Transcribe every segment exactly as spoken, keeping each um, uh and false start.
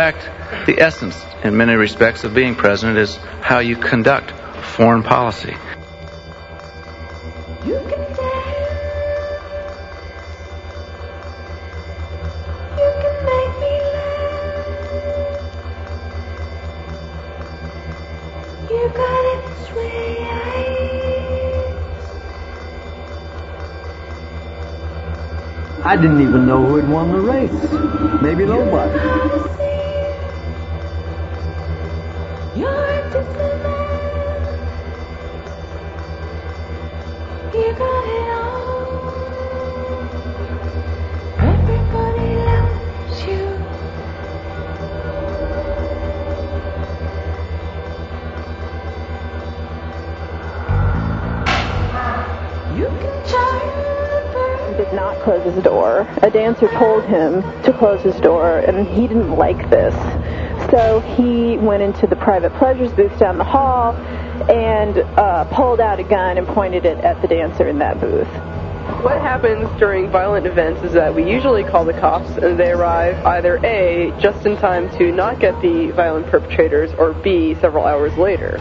fact, the essence, in many respects, of being president is how you conduct foreign policy. You can dance. You can make me laugh. You got it this way. I didn't even know who had won the race. Maybe nobody. You're a diplomat. You got it all. Everybody loves you. You can charm the bird. Did not close his door. A dancer told him to close his door, and he didn't like this. So he went into the private pleasures booth down the hall and uh, pulled out a gun and pointed it at the dancer in that booth. What happens during violent events is that we usually call the cops, and they arrive either A, just in time to not get the violent perpetrators, or B, several hours later.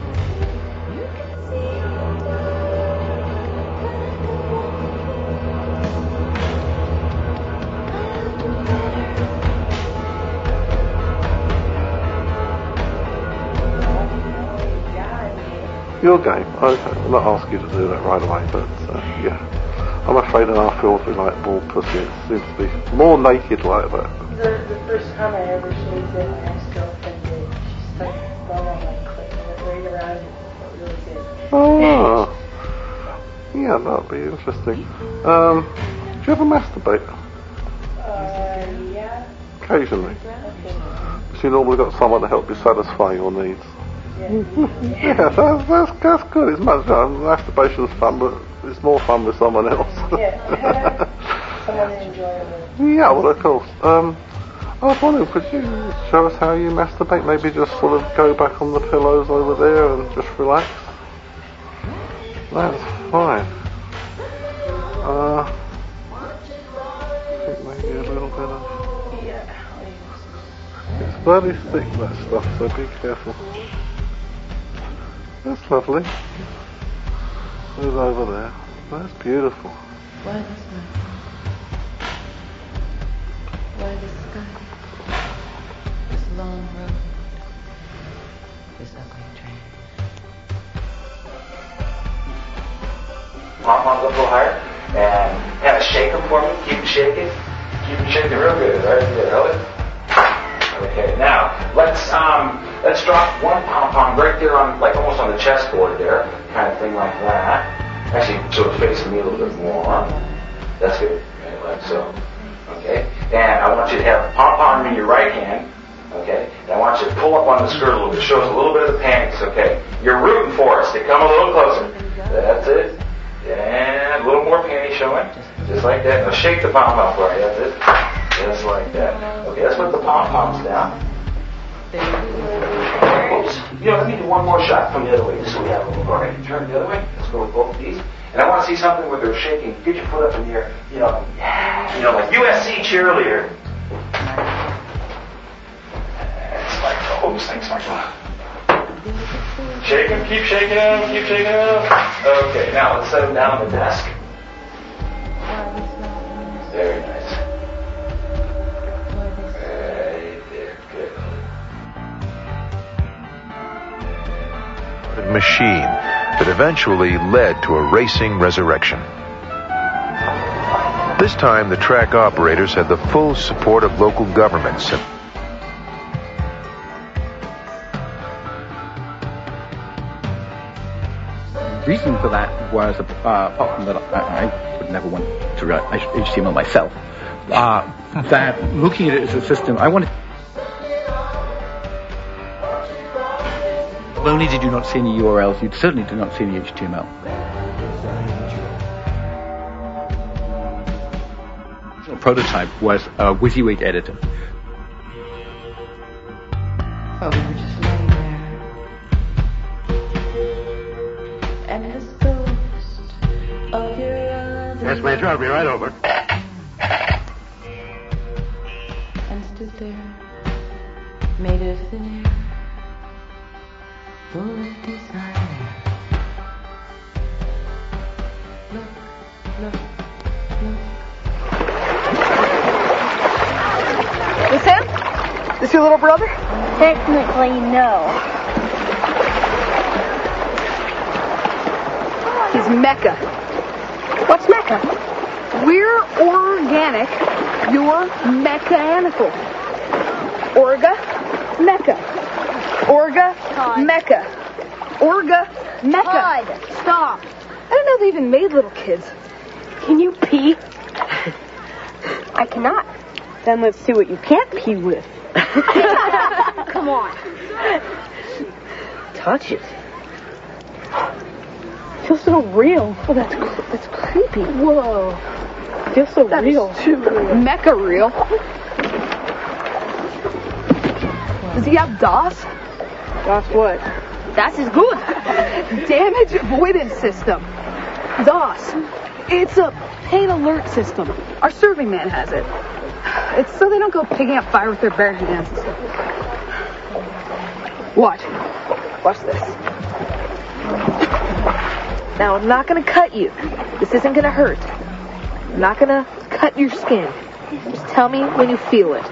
Your game. Okay, I'm not asking you to do that right away, but uh, yeah. I'm afraid in our field we like ball pussy. It seems to be more naked like that. The, the first time I ever shaved it, my ex-girlfriend did. She stuck a ball on my clit and it right around it. It really good. Oh. Yeah, that'd be interesting. Um, do you ever masturbate? Uh, yeah. Occasionally. Okay. So you normally got someone to help you satisfy your needs. Yeah. Yeah, that's, that's, that's good. It's much fun. Masturbation's fun, but it's more fun with someone else. Yeah. Someone enjoyable. Yeah, well, of course. Um, I was wondering, could you show us how you masturbate? Maybe just sort of go back on the pillows over there and just relax? That's fine. Uh, I think maybe a little bit of... Yeah. It's very thick, that stuff, so be careful. That's lovely. Move over there. That's beautiful. Why the sky? Why the sky? This long road. This ugly train. Pom poms up a little higher, and kind of shake them for me. Keep them shaking. Keep them shaking real good. Right there, hold it. Okay, now let's um let's drop one pom pom right there on, like almost on the chessboard there, kind of thing like that. Actually, sort of facing me a little bit more. That's good. Okay, like so. Okay, and I want you to have the pom pom in your right hand. Okay, and I want you to pull up on the skirt a little bit. Show us a little bit of the panties. Okay, you're rooting for us to come a little closer. That's it. And a little more panty showing, just like that. Now shake the pom pom for you. That's it. Just like that. Okay, let's put the pom-poms down. Oops. You know, let me do one more shot from the other way, just so we have a little. All right, turn the other way. Let's go with both of these. And I want to see something where they're shaking. Get your foot up in the air. You know, you know, like U S C cheerleader. It's like, oh, those things like that. Shake them, keep shaking them, keep shaking them. Okay, now let's set them down on the desk. Very nice. Machine that eventually led to a racing resurrection. This time, the track operators had the full support of local governments. The reason for that was, uh, apart from that, I, I would never want to write H T M L myself, uh, that looking at it as a system, I wanted. Not only did you not see any U R Ls, you certainly did not see any H T M L. The prototype was a WYSIWYG editor. Oh, we were just laying there. And this ghost of your other. Yes, Major, I'll be right over. And stood there made of thin air, full of desire. Look, look, look. This him? This your little brother? Technically, no. He's Mecca. What's Mecca? We're organic. You're mechanical. Orga, Mecca. Orga, Todd. Mecca. Orga, Mecca. Todd. Stop. I didn't know they even made little kids. Can you pee? I cannot. Then let's see what you can't pee with. Come on. Touch it. Feels so real. Oh, that's that's creepy. Whoa. Feels so that real. Too real. Mecca real. Does he have DOS? DOS what? Das is good. Damage avoidance system. DOS. It's a pain alert system. Our serving man has it. It's so they don't go picking up fire with their bare hands. Watch. Watch this. Now, I'm not going to cut you. This isn't going to hurt. I'm not going to cut your skin. Just tell me when you feel it.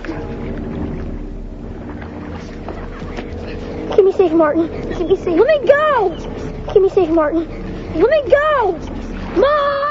Give me Safe Martin. Give me Safe. Let me go! Give me Safe Martin. Let me go! Mom!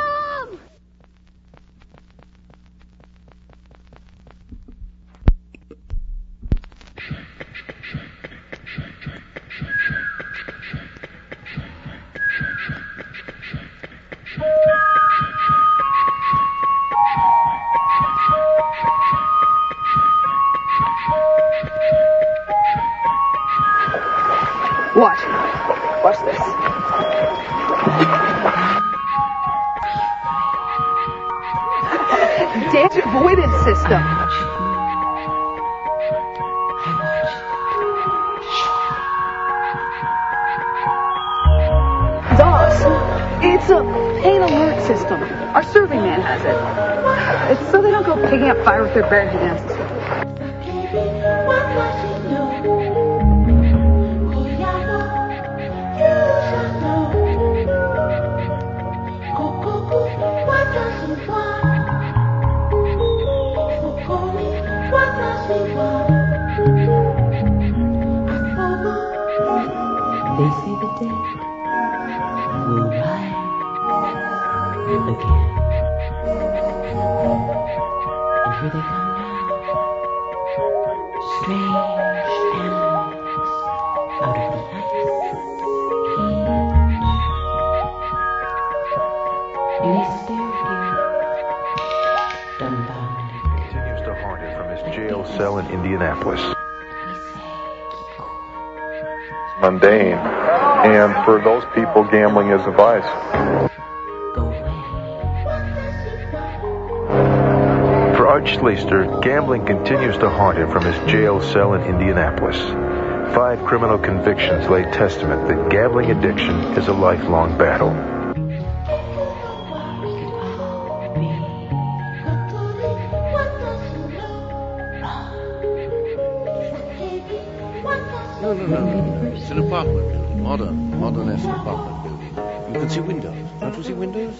Watch. Watch this. Damage avoidance system. DOS. It's a pain alert system. Our serving man has it. It's so they don't go picking up fire with their bare hands. They say the dead will rise again. And here they come now. Strange animals out of the ice. And they stare here, dumbfounded. Continues to haunt him from his jail cell in Indianapolis. Mundane. And for those people, gambling is a vice. For Arch Sleister, gambling continues to haunt him from his jail cell in Indianapolis. Five criminal convictions lay testament that gambling addiction is a lifelong battle. No, no, no, no. It's an apartment building. Modern, modern-esque apartment building. You can see windows. Don't you see windows?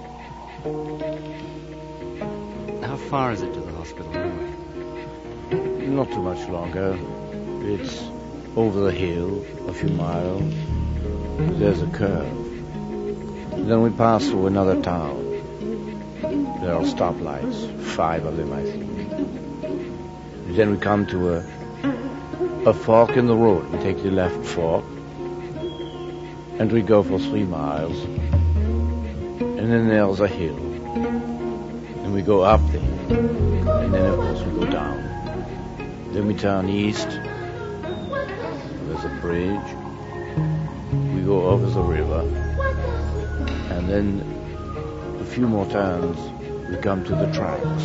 How far is it to the hospital anyway? Not too much longer. It's over the hill, a few miles. There's a curve. Then we pass through another town. There are stoplights, five of them, I think. Then we come to a a fork in the road. We take the left fork, and we go for three miles. And then there's a hill. And we go up the hill. And then, of course, we go down. Then we turn east. There's a bridge. We go over the river. And then a few more turns, we come to the tracks.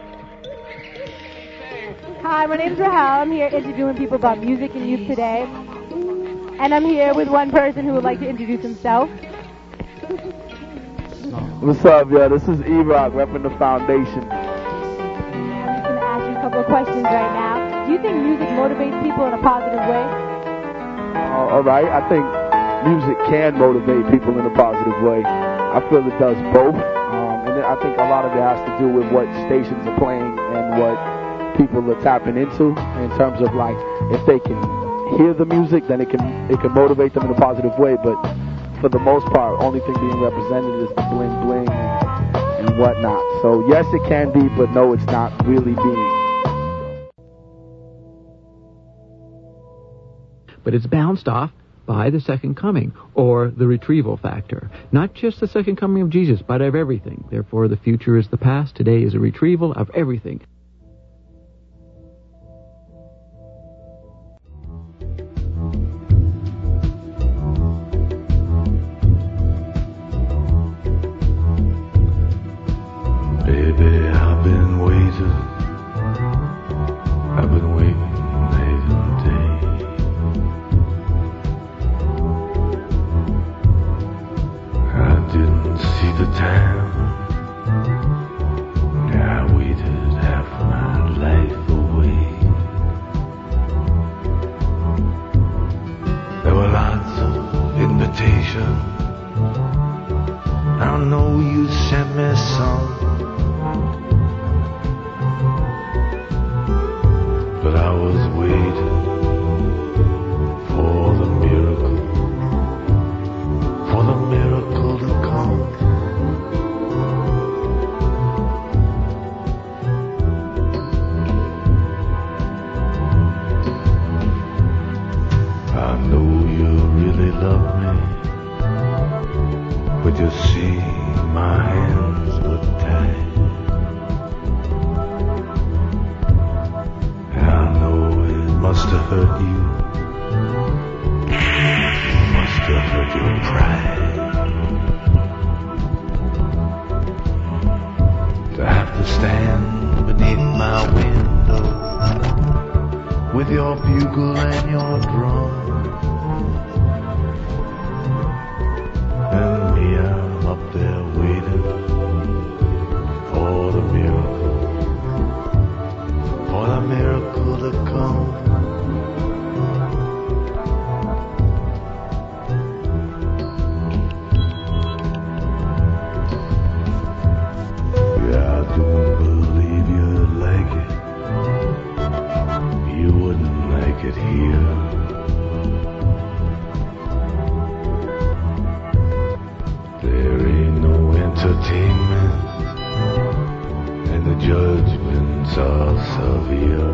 Hi, my name's Rahel. I'm here interviewing people about music and youth today. And I'm here with one person who would like to introduce himself. What's up, yo? This is E-Rock, repping the Foundation. I'm just going to ask you a couple of questions right now. Do you think music motivates people in a positive way? Uh, all right. I think music can motivate people in a positive way. I feel it does both. Um, and I think a lot of it has to do with what stations are playing and what people are tapping into in terms of, like, if they can hear the music, then it can it can motivate them in a positive way. But for the most part, only thing being represented is the bling bling and, and whatnot. So yes, it can be, but no, it's not really being. But it's bounced off by the second coming, or the retrieval factor. Not just the second coming of Jesus, but of everything. Therefore, the future is the past. Today is a retrieval of everything. Baby, I've been waiting, I've been waiting night and day. I didn't see the time, I waited half my life away. There were lots of invitations, I know you sent me some. But I was waiting for the miracle, for the miracle to come. I know you really love me, but you see my hands were tied. Must have hurt you, must have hurt your pride, to have to stand beneath my window with your bugle and your drum, and me, I'm up there waiting for the miracle, for the miracle to come. It here. There ain't no entertainment, and the judgments are severe.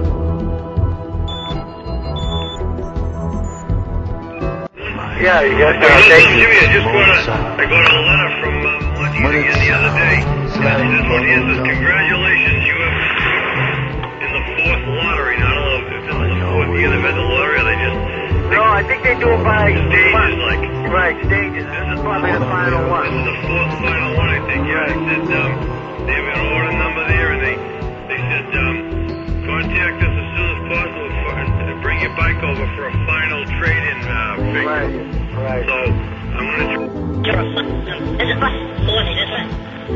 Yeah, you got to uh, thank you. I just got a, I got a letter from uh, Monty again the other day. Yeah, this one here says, congratulations, you have in the fourth lottery. Now, I don't know if it's in the fourth year they've had the lottery, or they just... No, I think they do it by stages, like... Right, stages. This is probably the final one. This is the fourth final one, I think, yeah. They said, um, they have an order number there, and they, they said, um, contact us as soon as possible for, and bring your bike over for a final trade-in uh, figure. Right, right. So, I'm going to... This is bus forty, this one.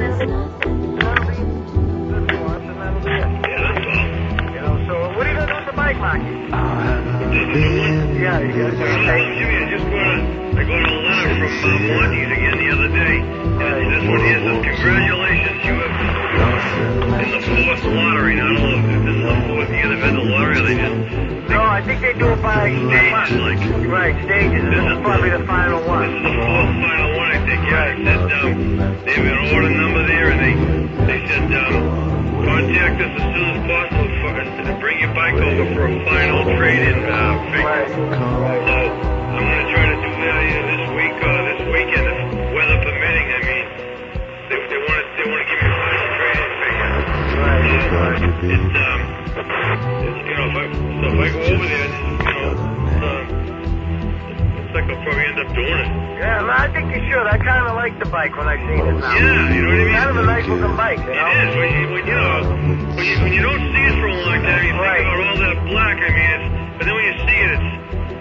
Yeah, that's all. You know, so what are you going to do with the bike, Marky? Yeah, you got to Hey, Jimmy, I just got a, I got a letter from uh, Monty's again the other day. And this one here says, congratulations, you have in the fourth lottery. Now, I don't know if this is the fourth year they've had the lottery, or they just... No, I think they do it by stages, like... Right, stages. This is probably the final one. This is the fourth final one, I think, yeah. They said, um, they have an order number there, and they, they said, um, contact us as soon as possible for, and bring your bike over for a final trade-in uh, figure. Right. So, I'm going to try to do that either this week or this weekend, if weather permitting. I mean, they, they want to they want to give me a final trade-in figure. Right. So, it's, um, it's, you know, if I, so if I go over there, you know, it's, um, looks like I'll probably end up doing it. Yeah, well, I think you should. I kind of like the bike when I see it now. Yeah, you know what I mean? It's kind of a nice looking bike, you know? It is. When you, when, you know, when you, when you don't see it for a long time, you think right. about all that black. I mean, it's, but then when you see it, it's,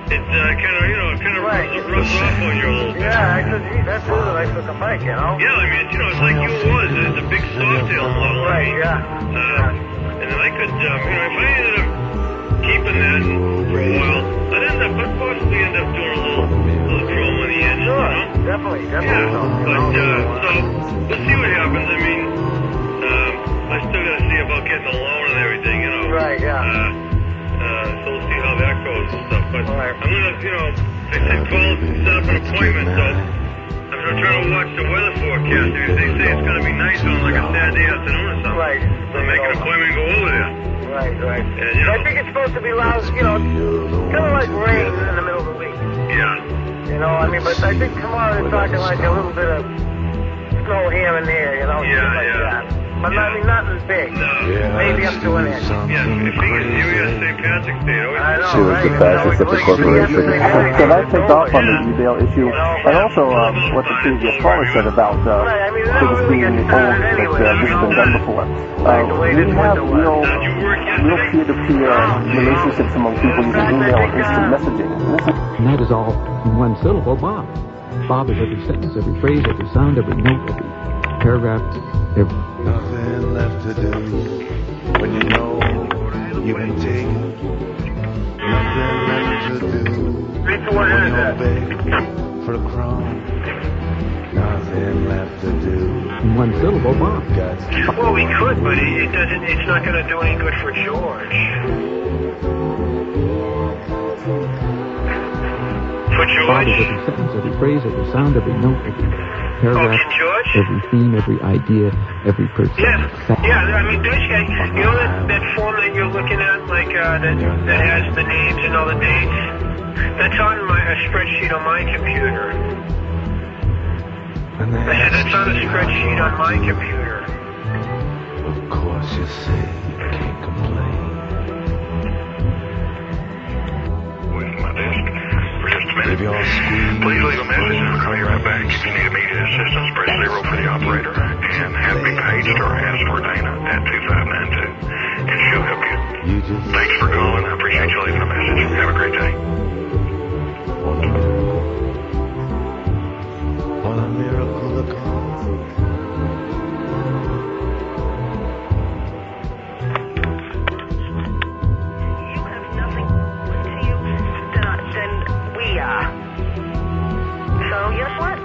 it uh, kind of, you know, it kind of Right. rubs off on you a little bit. Yeah, I said, gee, that's really nice looking bike, you know? Yeah, I mean, you know, it's like you was. It's a big Softail model. Right, I mean, yeah. Uh, and then I could, um, you know, if I ended up keeping that for a while, I'd end up, I'd possibly end up doing a little, little chrome on the edges, Sure, you know? definitely, definitely. Yeah, so, you but, know? uh, so, we'll see what happens. I mean, um, I still gotta see about getting a loan and everything, you know? Right, yeah. Uh, uh, so we'll see how that goes and stuff, but Right. I'm gonna, you know, they said call, set up an appointment, so I'm trying to watch the weather forecast. If they say it's gonna be nice on like a Saturday afternoon or something, Right. so make an appointment and go over there. Right, right. And, you know, I think it's supposed to be loud, you know, kind of like rain in the middle of the week. yeah. You know, I mean, but I think tomorrow they're talking like a little bit of snow here and there, you know, Yeah, stuff like yeah. that. But I mean, nothing big. No. Maybe up to an inch. Yeah, if you get serious Saint Patrick's Day, always. I know, She was the fascist of the corporation. Can I take off on the email issue? And also um, what the previous caller said about uh, things being old that uh, this has been done before. Uh, we have real, real peer-to-peer relationships among people using email and instant messaging. And, this is And that is all in one syllable, Bob. Bob is every sentence, every phrase, every sound, every note, every paragraph, every... Nothing left to do when you know you can take it. Nothing left to do when you're begging for a crumb. Nothing left to do. In one syllable, Bob. Well, we could, but it, it doesn't. It's not going to do any good for George. For Bob is George? every sentence, every phrase, every sound, every note, every paragraph, Okay, George? every theme, every idea, every person. Yeah, yeah. I mean, basically, you know that, that form that you're looking at, like uh, that that has the names and all the dates. That's on my a spreadsheet on my computer. I said that's on a spreadsheet on my computer. Of course you say you can't complain. Wait my desk for just a minute. If you're squeezed, Please leave a message and I'll call you right back. If you need immediate assistance, press zero for the operator and have me paged or ask for Dana at two five nine two. And she'll help you. you just Thanks for calling. I appreciate you leaving a message. Have a great day. on a miracle to come. Than we are. So, guess what?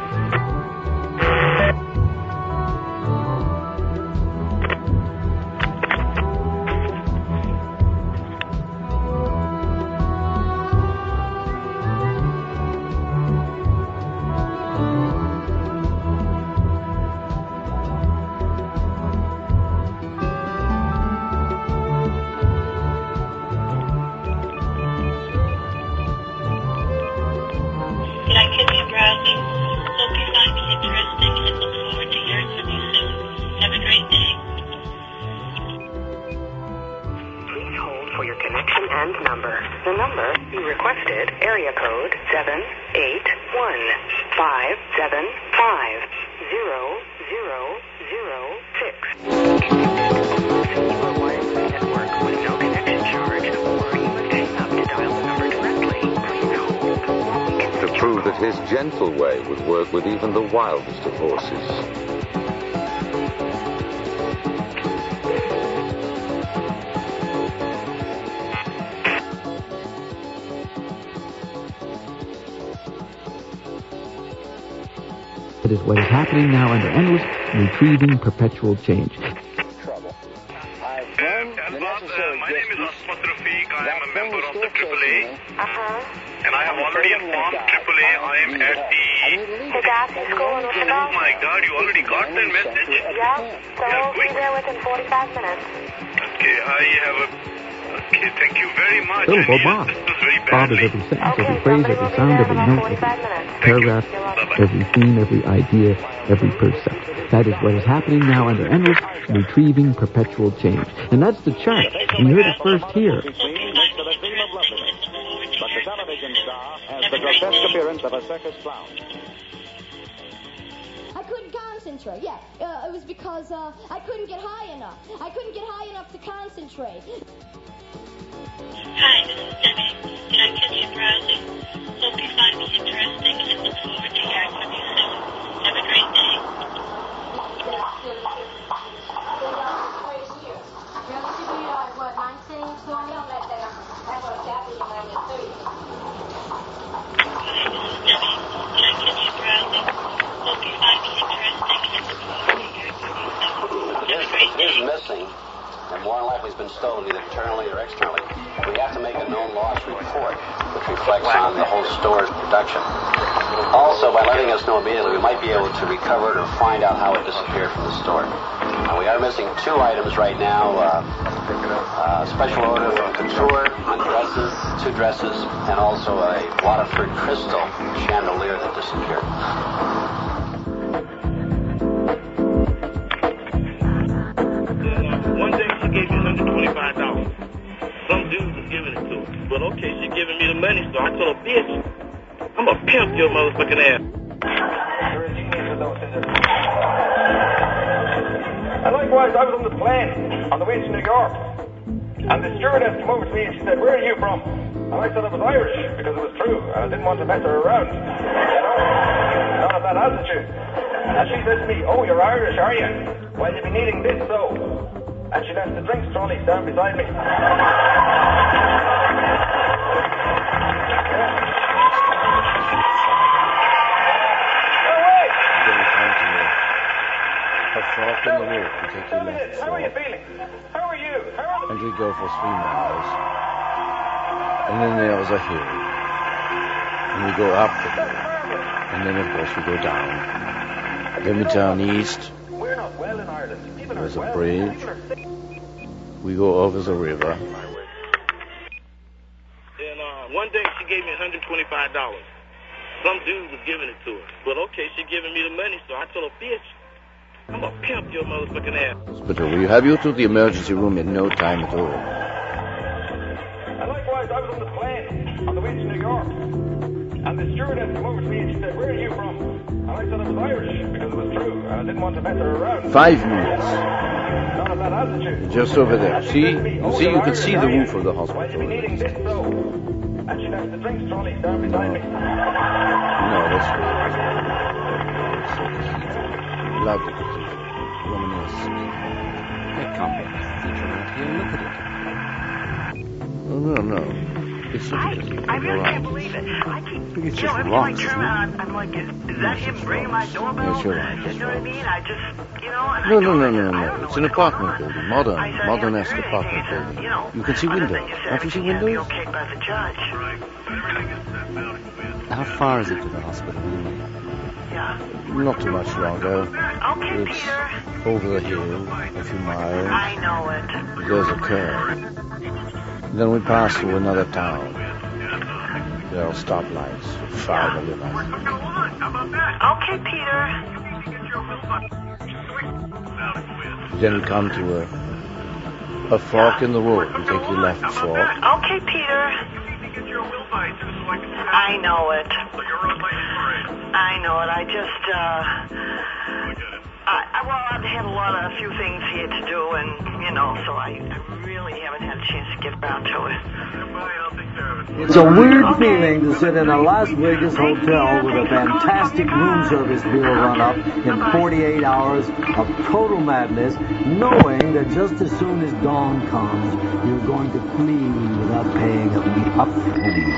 His gentle way would work with even the wildest of horses. It is what is happening now under endless, retrieving, perpetual change. And I have already informed triple A I am at the... Hey, Doc, is going with the Oh my God, you already got that message? Yeah, so we'll be there within forty-five minutes. Okay, I have a... Okay, thank you very much. Syllable Bob. Bob is every sentence, every phrase, every sound, every note, every paragraph, every theme, every idea, every percept. That is what is happening now under endless, retrieving, perpetual change. And that's the chart. And you heard it first here. The grotesque appearance of a circus clown. I couldn't concentrate. concentrate. Yeah, uh, it was because uh, I couldn't get high enough. I couldn't get high enough to concentrate. Hi, this is Debbie. Can I catch you browsing? Hope you find me interesting and look forward to hearing from you soon. Have a great day. What, nineteen, twenty? Is missing, and more than likely has been stolen either internally or externally. We have to make a known loss report, which reflects on the whole store's production. Also, by letting us know immediately, we might be able to recover it or find out how it disappeared from the store. Now, we are missing two items right now. Uh, uh, special order from Couture on dresses, two dresses, and also a Waterford crystal chandelier that disappeared. Gave me one hundred twenty-five dollars. Some dude was giving it to her. But okay, she giving me the money, so I told her, bitch, I'm gonna pimp your motherfucking ass. And likewise, I was on the plane on the way to New York. And the stewardess came over to me and she said, where are you from? And I said I was Irish, because it was true. And I didn't want to mess her around. You know, not of that altitude. And she said to me, oh, you're Irish, are you? Well, you'll be needing this, so... And she left the drinks trolley down beside me. Then we come to a fork in the road and take your left How are you fork. feeling? How are you? How are And we go for three miles. And then there was a hill. And we go up the hill. And then of course we go down. Then we turn east. We're not well in Ireland. People There's are a well. bridge. People are sick. We go over the river. And uh, one day she gave me one hundred twenty-five dollars. Some dude was giving it to her. But okay, she giving me the money, so I told her, bitch, I'm gonna pimp your motherfucking ass. Hospital. We have you to the emergency room in no time at all. And likewise, I was on the plane on the way to New York. And the stewardess came over to me and she said, where are you from? And I said I was Irish, because it was true. And I didn't want to mess her around. Five minutes. Not of that altitude. Just over there. See? You see, you can see the roof of the Well, hospital. you'll be needing this, so... And she left the drinks trolley down beside me. No, that's lovely. Romanesque. That complex feature out here. Look at it. Oh, no, no. It's a I, I really can't believe it. I keep, think it's you know, just every time I wrong, turn isn't it? around, I'm, I'm like, is, is that him ringing my doorbell? Yes, you're right. You know what I mean? I just, you know, and No, I no, don't, no, no, I no. don't know It's an what's going apartment on. building. Modern, I said, I modern-esque haven't heard apartment anything. building. You know, You can see other than windows. you said Can't you see everything had to be windows? okayed by the judge. How far is it to the hospital? Yeah. Not too much longer. Okay, It's Peter. over the hill, a few miles. I know it. There's a curve. Then we pass through another town. There are stoplights, five of them. Okay, Peter. Then we come to a a fork in the road. You take your left fork. Okay, Peter. I know it. I know it. I just, uh... I, I, well, I've had a lot of, a few things here to do, and, you know, so I, I really haven't had a chance to get around to it. It's a weird feeling to sit in a Las Vegas hotel with a fantastic room service bill run up in forty-eight hours of total madness, knowing that just as soon as dawn comes, you're going to flee without paying a penny.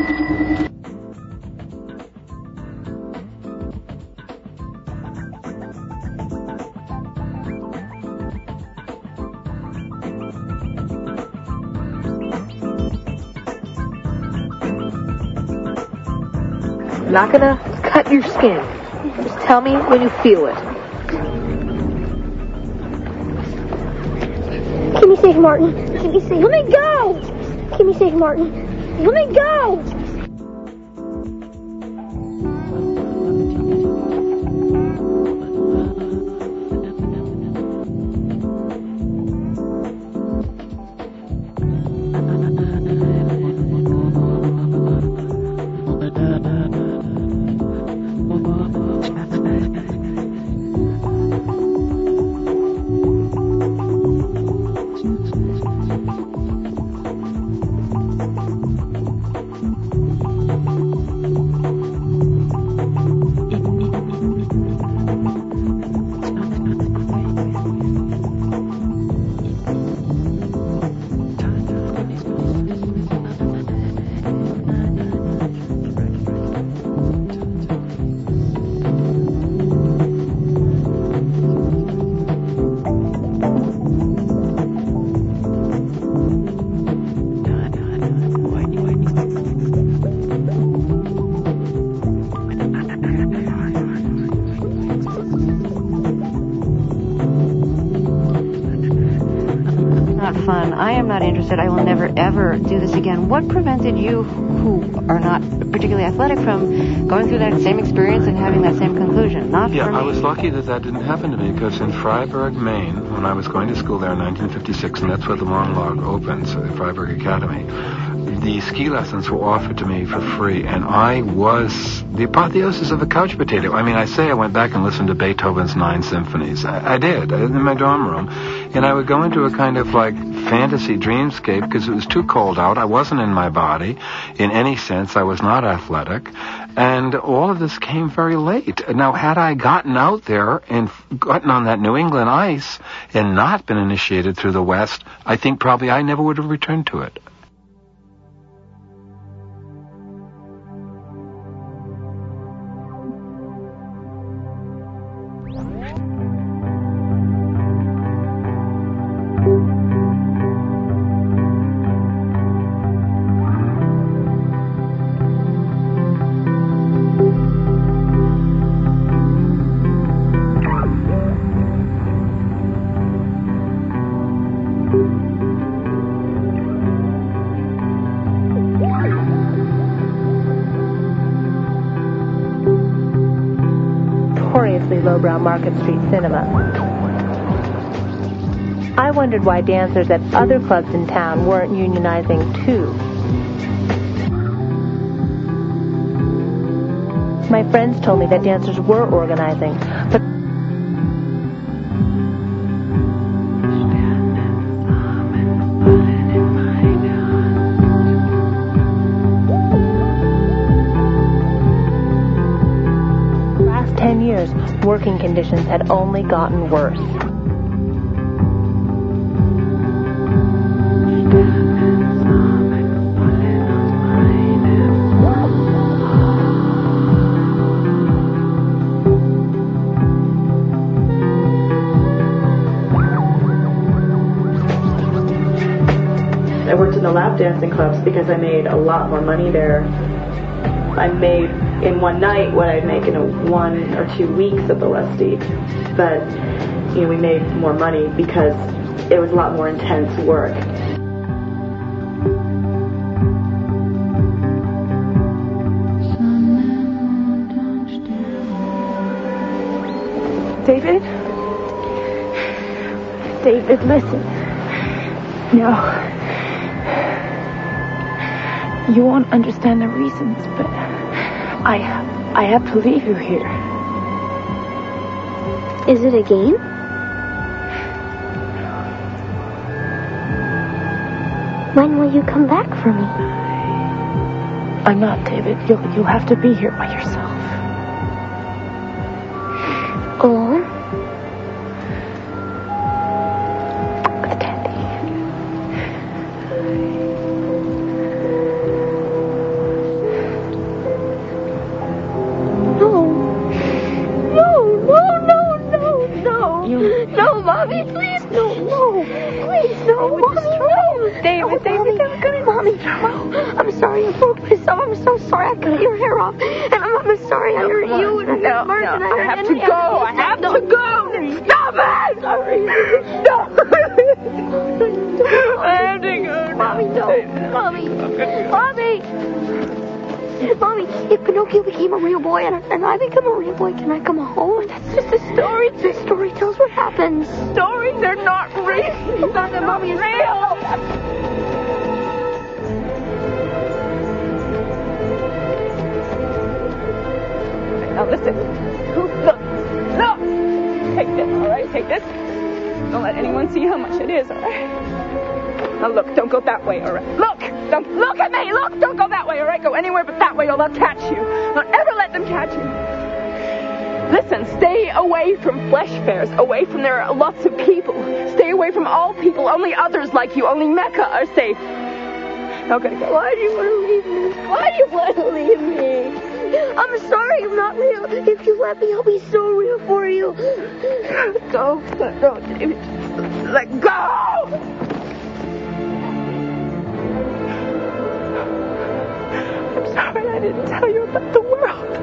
I'm not gonna cut your skin. Just tell me when you feel it. Give me Saint Martin. Give me Saint. Let me go. Give me Saint Martin. Let me go. not fun. I am not interested. I will never, ever do this again. What prevented you, who are not particularly athletic, from going through that same experience and having that same conclusion? Not yeah, for me. I was lucky that that didn't happen to me, because in Freiburg, Maine, when I was going to school there in nineteen fifty-six, and that's where the Long Log opens, the Freiburg Academy, the ski lessons were offered to me for free, and I was the apotheosis of a couch potato. I mean, I say I went back and listened to Beethoven's Nine Symphonies. I, I did, in my dorm room. And I would go into a kind of, like, fantasy dreamscape because it was too cold out. I wasn't in my body in any sense. I was not athletic. And all of this came very late. Now, had I gotten out there and gotten on that New England ice and not been initiated through the West, I think probably I never would have returned to it. Lowbrow Market Street Cinema. I wondered why dancers at other clubs in town weren't unionizing too. My friends told me that dancers were organizing, but working conditions had only gotten worse. I worked in the lap dancing clubs because I made a lot more money there. I made in one night what I'd make in a one or two weeks at the Lusty. But, you know, we made more money because it was a lot more intense work. David? David, listen. No. You won't understand the reasons, but I, I have to leave you here. Is it a game? When will you come back for me? I'm not, David. You'll, you'll have to be here by yourself. Alone? And I become a real boy. Can I come home? That's just a story. The story tells what happens. Stories are not real. It's not that Mommy is real. Now listen. Look. Look. Take this, all right? Take this. Don't let anyone see how much it is, all right? Now look. Don't go that way, all right? Look. Don't look at me. Look. Don't go that way, all right? Go anywhere but that way or they'll catch you. Don't ever let them catch you. Listen, stay away from flesh fairs, away from there are lots of people. Stay away from all people. Only others like you, only Mecca are safe. Now gotta go. Why do you want to leave me? Why do you want to leave me? I'm sorry I'm not real. If you let me, I'll be so real for you. Go. Let go, David. Let go! I'm sorry I didn't tell you about the world.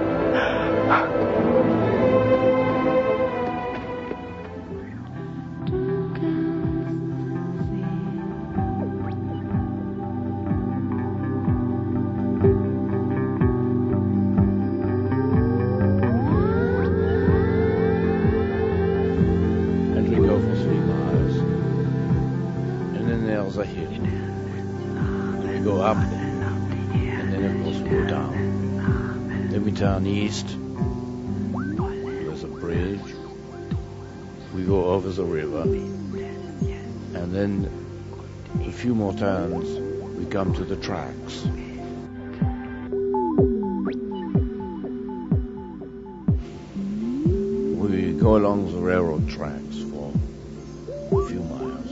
there's a hill. And we go up, and then of course we go down. Then we turn east. There's a bridge. We go over the river. And then a few more turns, we come to the tracks. We go along the railroad tracks for a few miles.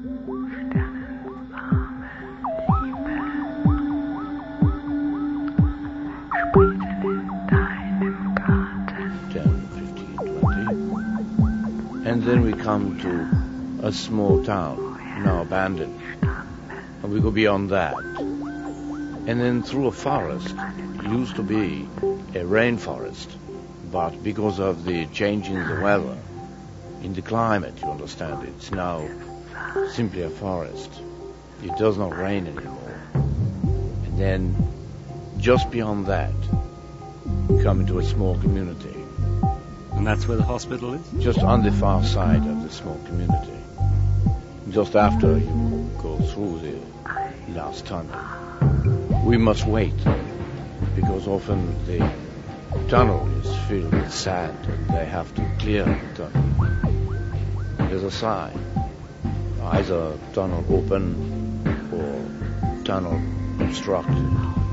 ten, fifteen, twenty. And then we come to a small town, now abandoned. And we go beyond that. And then through a forest. It used to be a rainforest. But because of the change in the weather, in the climate, you understand, it's now simply a forest. It does not rain anymore. And then, just beyond that, we come into a small community. And that's where the hospital is? Just on the far side of the small community. Just after you go through the last tunnel. We must wait, because often the tunnel is filled with sand and they have to clear the tunnel. There's a sign, either tunnel open or tunnel obstructed.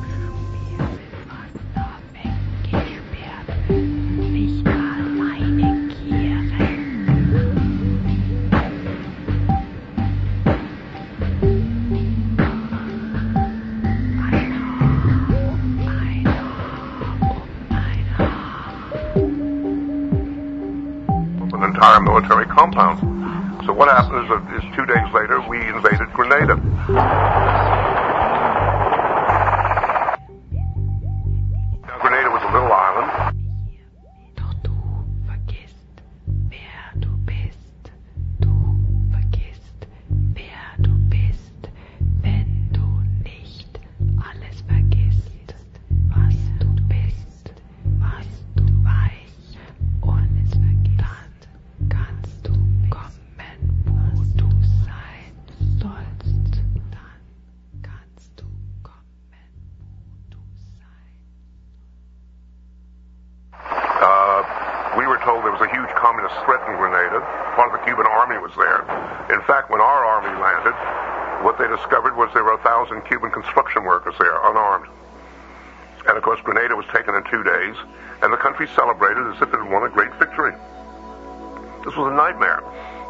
Entire military compound. So what happened is, that is two days later we invaded Grenada. Now Grenada was a little island. Discovered was there were a thousand Cuban construction workers there, unarmed. And of course, Grenada was taken in two days, and the country celebrated as if it had won a great victory. This was a nightmare.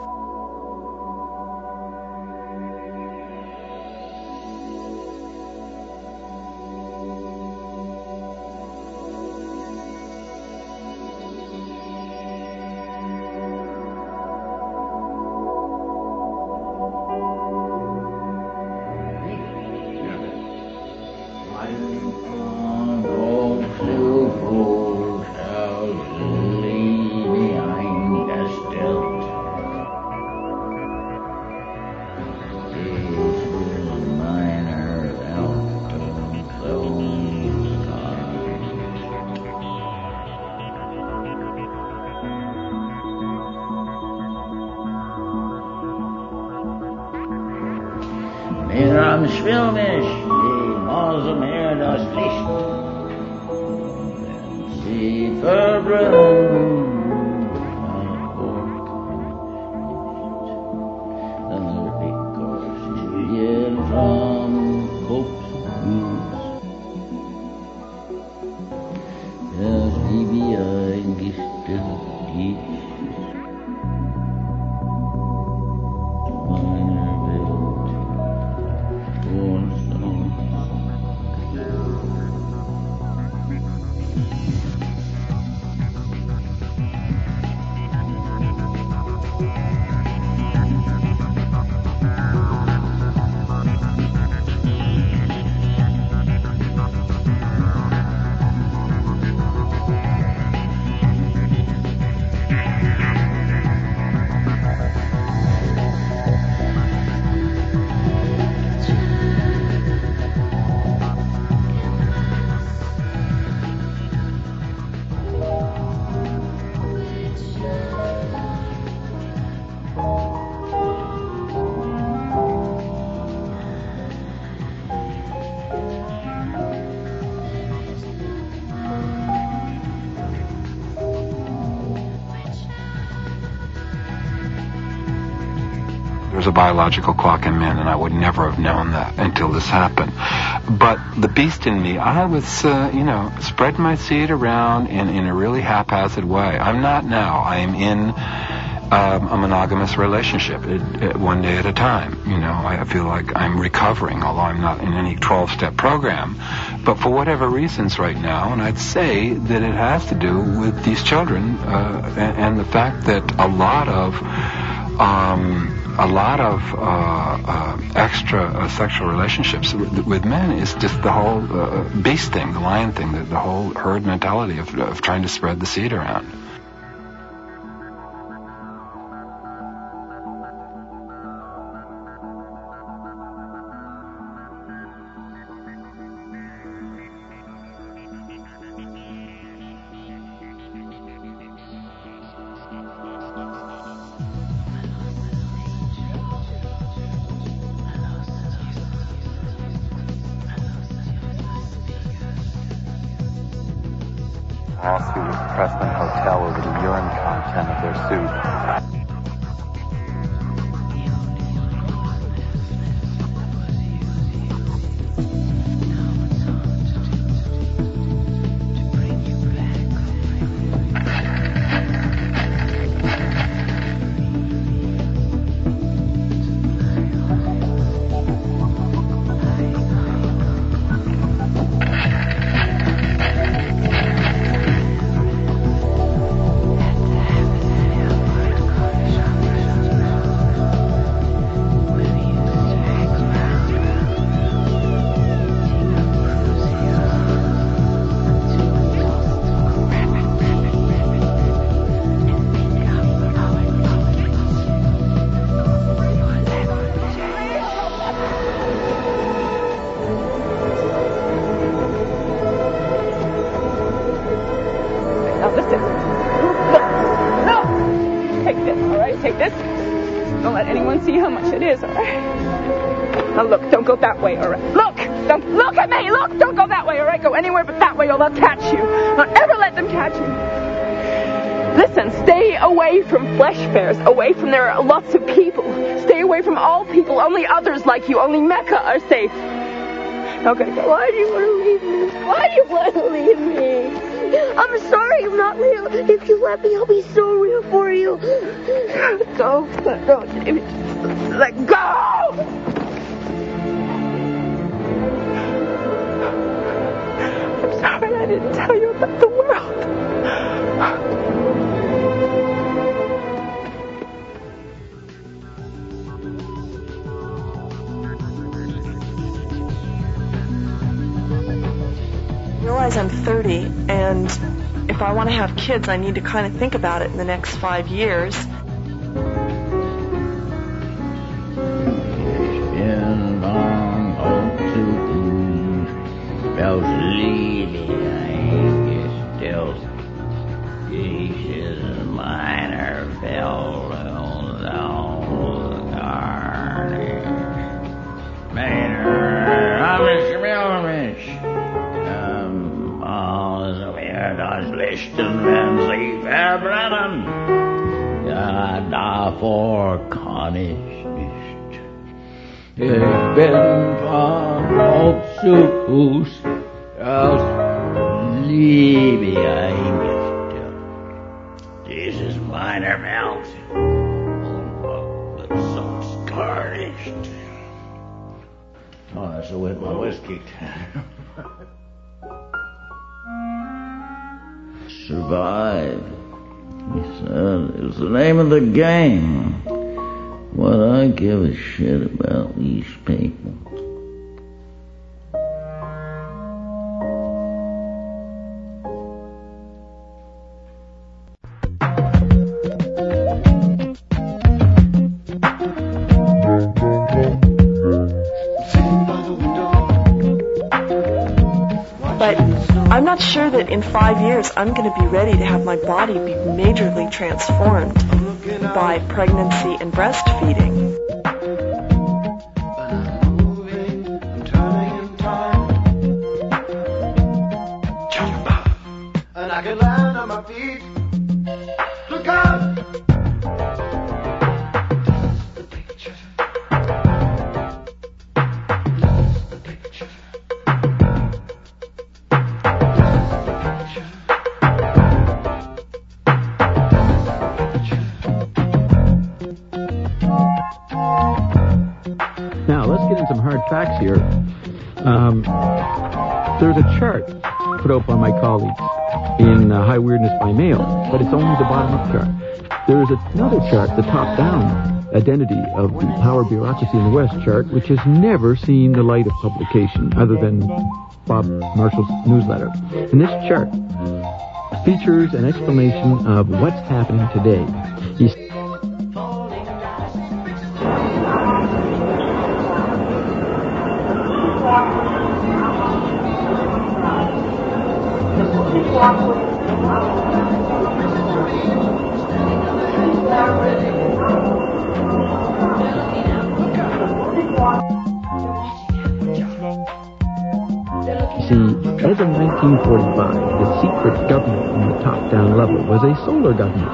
Schwill mich, die Mose mehr das Licht. Wenn sie verbrennen, then because you from hopes das wie wir eingestellt ist. There's a biological clock in men, and I would never have known that until this happened. But the beast in me, I was, uh, you know, spreading my seed around in, in a really haphazard way. I'm not now. I am in um, a monogamous relationship, it, it, one day at a time. You know, I feel like I'm recovering, although I'm not in any twelve-step program. But for whatever reasons right now, and I'd say that it has to do with these children uh, and, and the fact that a lot of... Um, A lot of uh, uh, extra uh, sexual relationships with, with men is just the whole uh, beast thing, the lion thing, the, the whole herd mentality of, of trying to spread the seed around. Lawsuit with Pressman Hotel over the urine content of their suit. That way, all right? Look! Don't look at me! Look! Don't go that way, all right? Go anywhere but that way or they'll catch you. Don't ever let them catch you. Listen, stay away from flesh fairs, away from there are lots of people. Stay away from all people. Only others like you, only Mecca are safe. Okay, go. Why do you want to leave me? Why do you want to leave me? I'm sorry I'm not real. If you let me, I'll be so real for you. Go. Let go. Let go! Sorry, I didn't tell you about the world. I realize I'm thirty, and if I want to have kids, I need to kind of think about it in the next five years. For Connicht. Ich bin von Hauptzufuß aus Liebe eingestellt. Dieses ist meiner Welt und was sonst gar nicht. Oh, that's the way my whiskey. Survive. He said, it's the name of the game. What I give a shit about these people. But I'm not sure that in five years I'm going to be ready to have my body be majorly transformed by pregnancy and breastfeeding. And I can land on my feet. Look out! The picture. in some hard facts here. Um, there's a chart put out by my colleagues in uh, High Weirdness by Mail, but it's only the bottom-up chart. There is another chart, the top-down identity of the power bureaucracy in the West chart, which has never seen the light of publication other than Bob Marshall's newsletter. And this chart features an explanation of what's happening today. He's As of nineteen forty-five, the secret government on the top-down level was a solar government.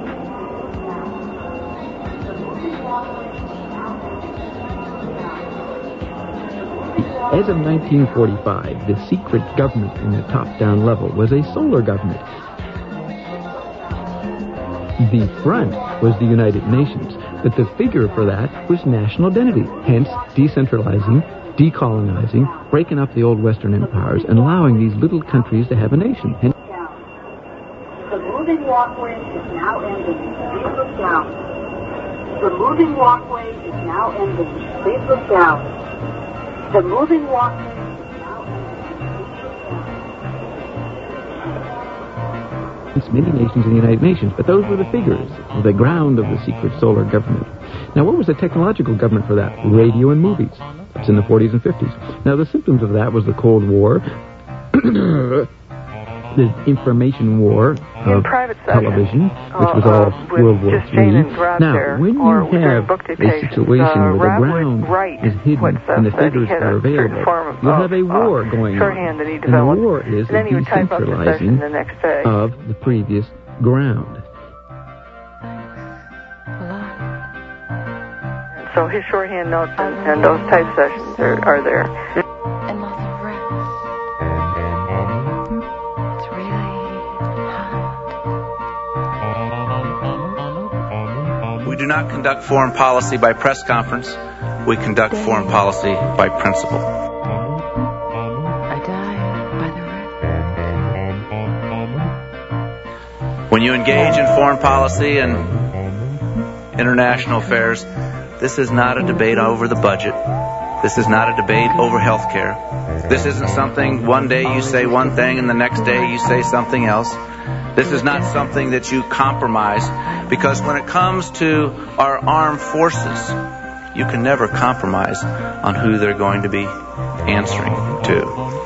As of nineteen forty-five, the secret government in the top-down level was a solar government. The front was the United Nations, but the figure for that was national identity, hence decentralizing, decolonizing, breaking up the old Western empires, and allowing these little countries to have a nation. Hence, the moving walkway is now ending. Please look down. The moving walkway is now ending. Please look down. The moving walkway is now ending. It's many nations in the United Nations, but those were the figures, the ground of the secret solar government. Now, what was the technological government for that? Radio and movies. It's in the forties and fifties. Now, the symptoms of that was the Cold War, the information war of television, which was all uh, World War Three. Now, when you have a situation where the ground is hidden and the figures are available, you'll have a war going on. And the war is the decentralizing of the previous ground. So his shorthand notes and, and those type sessions are, are there. And lots of rest. It's really hot. We do not conduct foreign policy by press conference. We conduct foreign policy by principle. I die by the river. When you engage in foreign policy and international affairs, this is not a debate over the budget. This is not a debate over health care. This isn't something one day you say one thing and the next day you say something else. This is not something that you compromise, because when it comes to our armed forces, you can never compromise on who they're going to be answering to.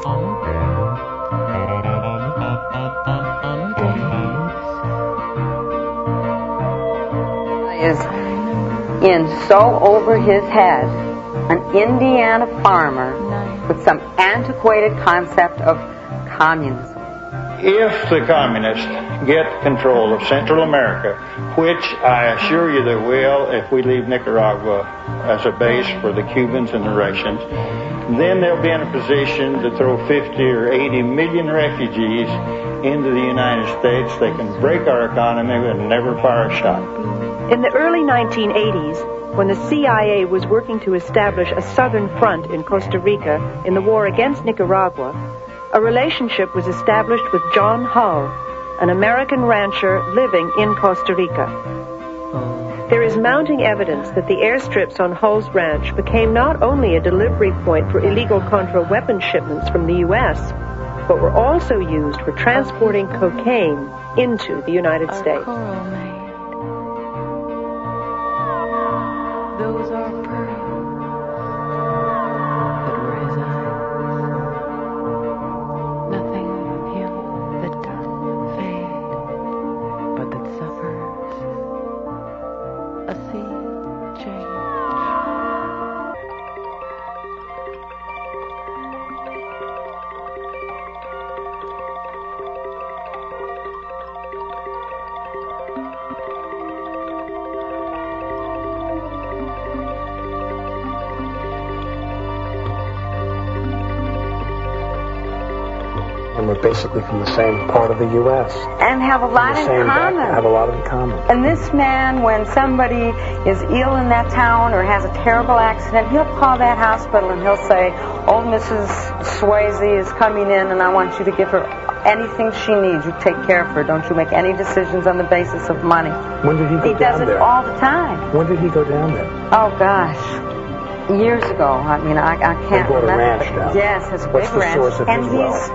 Is in so over his head an Indiana farmer with some antiquated concept of communism. If the communists get control of Central America, which I assure you they will if we leave Nicaragua as a base for the Cubans and the Russians, then they'll be in a position to throw fifty or eighty million refugees into the United States. They can break our economy and never fire a shot. In the early nineteen eighties, when the C I A was working to establish a southern front in Costa Rica in the war against Nicaragua, a relationship was established with John Hull, an American rancher living in Costa Rica. There is mounting evidence that the airstrips on Hull's ranch became not only a delivery point for illegal contra-weapon shipments from the U S, but were also used for transporting cocaine into the United States. Those are pearls that were his eyes. Nothing of him that doth fade, but that suffers a sea change. are basically from the same part of the U S And have a lot in common. Have a lot in common. And this man, when somebody is ill in that town or has a terrible accident, he'll call that hospital and he'll say, "Old Missus Swayze is coming in, and I want you to give her anything she needs. You take care of her. Don't you make any decisions on the basis of money." When did he go he down does it there? all the time. When did he go down there? Oh gosh, years ago. I mean, I, I can't They bought a remember. ranch down. Yes, his What's big the ranch, source of and his he's wealth?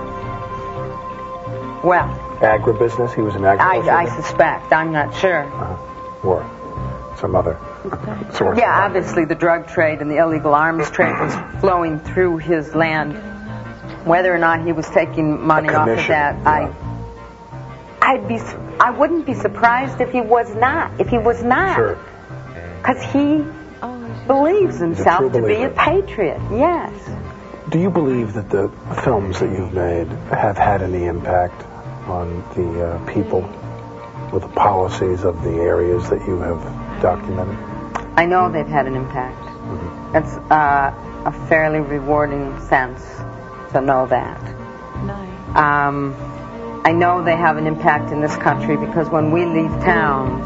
well. Agribusiness. He was an agriculture. I, I suspect. I'm not sure. Uh-huh. Or some other source. Yeah, obviously the drug trade and the illegal arms trade was flowing through his land. Whether or not he was taking money off of that, yeah. I, I'd be, I wouldn't be surprised if he was not. If he was not, Sure. because he believes himself to be a patriot. Yes. Do you believe that the films that you've made have had any impact on the uh, people with the policies of the areas that you have documented? I know they've had an impact. Mm-hmm. It's uh, a fairly rewarding sense to know that. Um, I know they have an impact in this country because when we leave towns,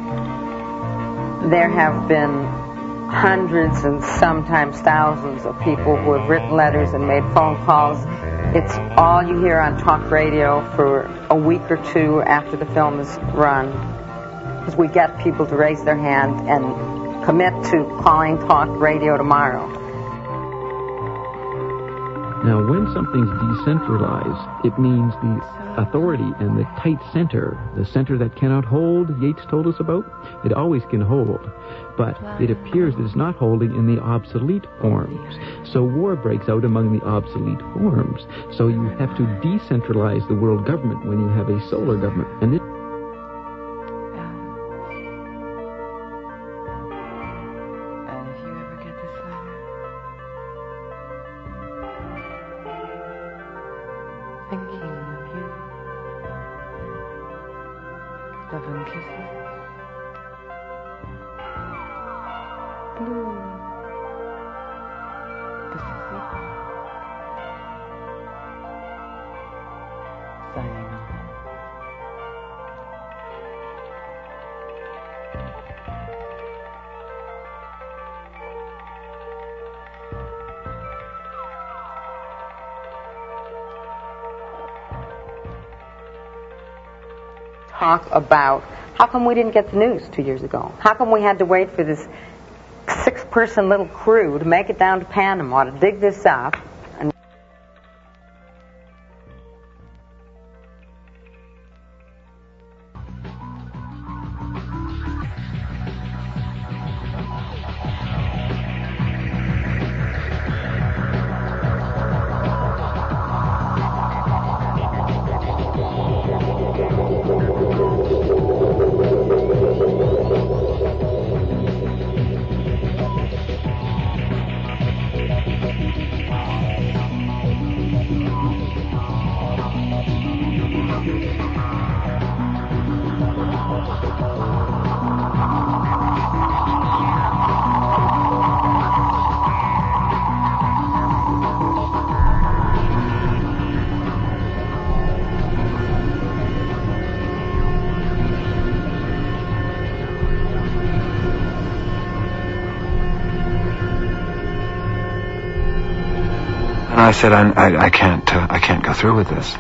there have been hundreds and sometimes thousands of people who have written letters and made phone calls. It's all you hear on talk radio for a week or two after the film is run, because we get people to raise their hand and commit to calling talk radio tomorrow. Now, when something's decentralized, it means the authority and the tight center, the center that cannot hold, Yeats told us about, it always can hold. But it appears that it's not holding in the obsolete forms. So war breaks out among the obsolete forms. So you have to decentralize the world government when you have a solar government. And it Talk about how come we didn't get the news two years ago? How come we had to wait for this six-person little crew to make it down to Panama to dig this up? And I said, I, I, I can't, uh, I can't go through with this.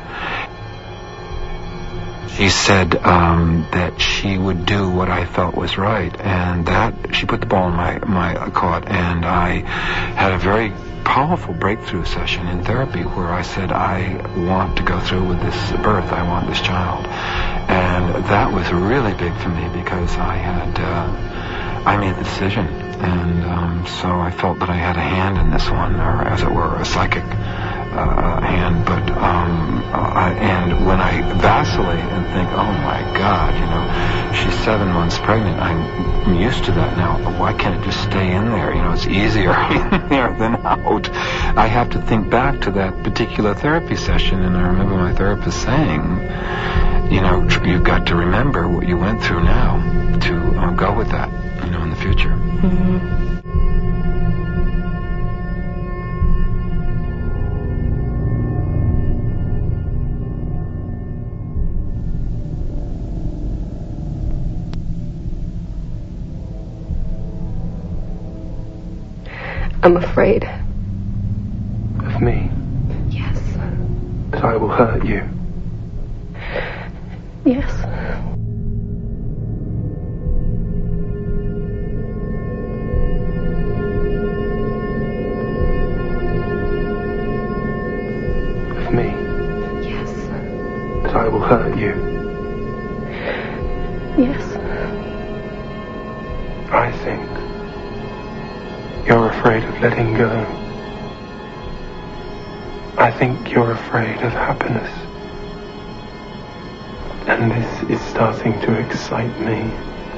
She said um, that she would do what I felt was right, and that she put the ball in my my court, and I had a very powerful breakthrough session in therapy where I said, I want to go through with this birth. I want this child, and that was really big for me because I had uh, I made the decision. And um, so I felt that I had a hand in this one, or as it were, a psychic uh, hand. But um, I, and when I vacillate and think, oh my God, you know, she's seven months pregnant. I'm used to that now. Why can't it just stay in there? You know, it's easier in there than out. I have to think back to that particular therapy session, and I remember my therapist saying, you know, you've got to remember what you went through now to uh, go with that, you know, in the future. Mm-hmm. I'm afraid. Of me? Yes. That I will hurt you? Yes. Of me? Yes. That I will hurt you? Yes. I think you're afraid of letting go. I think you're afraid of happiness. And this is starting to excite me.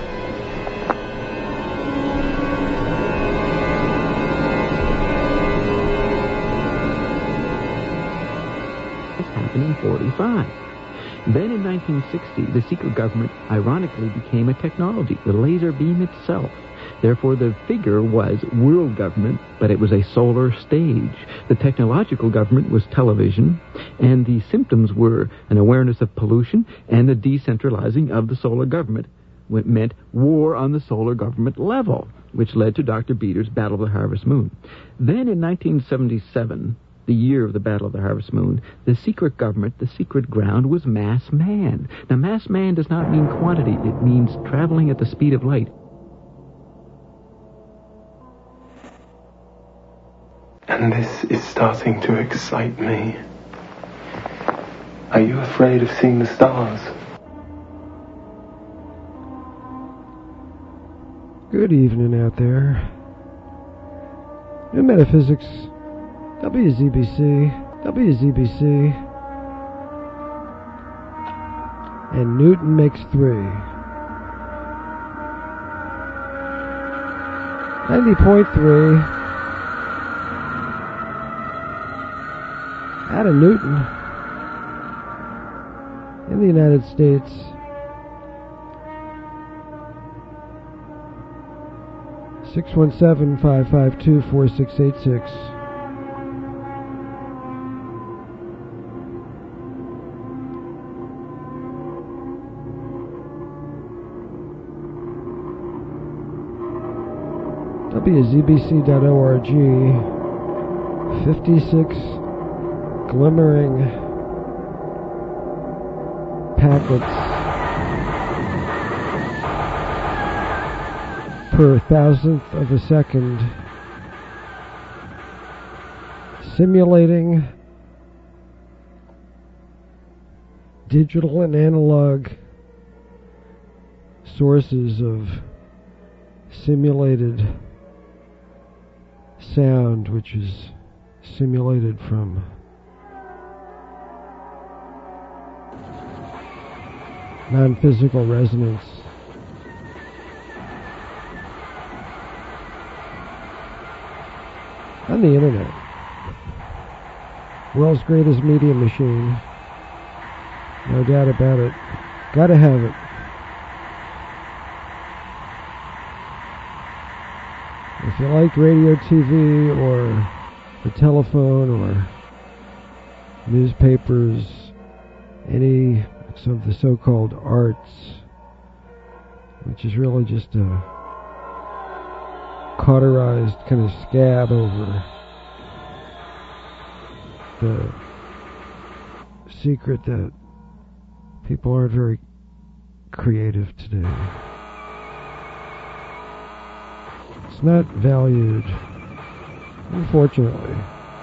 This happened in forty-five. Then in nineteen sixty, the secret government ironically became a technology, the laser beam itself. Therefore, the figure was world government, but it was a solar stage. The technological government was television, and the symptoms were an awareness of pollution and the decentralizing of the solar government, which meant war on the solar government level, which led to Doctor Beater's Battle of the Harvest Moon. Then in nineteen seventy-seven, the year of the Battle of the Harvest Moon, the secret government, the secret ground, was mass man. Now, mass man does not mean quantity. It means traveling at the speed of light. And this is starting to excite me. Are you afraid of seeing the stars? Good evening out there. New Metaphysics, W Z B C, W Z B C, and Newton makes three. ninety point three. Out of Newton, in the United States. six one seven, five five two, four six eight six. W Z B C dot org. fifty-six glimmering packets per thousandth of a second, simulating digital and analog sources of simulated sound, which is simulated from non-physical resonance. On the internet. World's greatest media machine. No doubt about it. Gotta have it. If you like radio, T V, or the telephone, or newspapers, any of the so-called arts, which is really just a cauterized kind of scab over the secret that people aren't very creative today. It's not valued, unfortunately.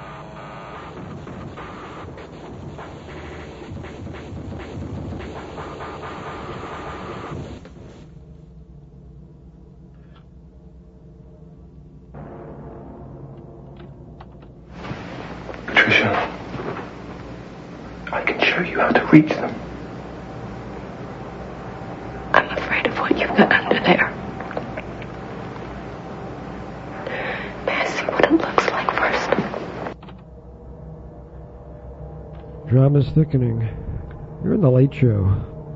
Reach them. I'm afraid of what you've got under there. May I see what it looks like first? Drama's thickening. You're in the Late Show.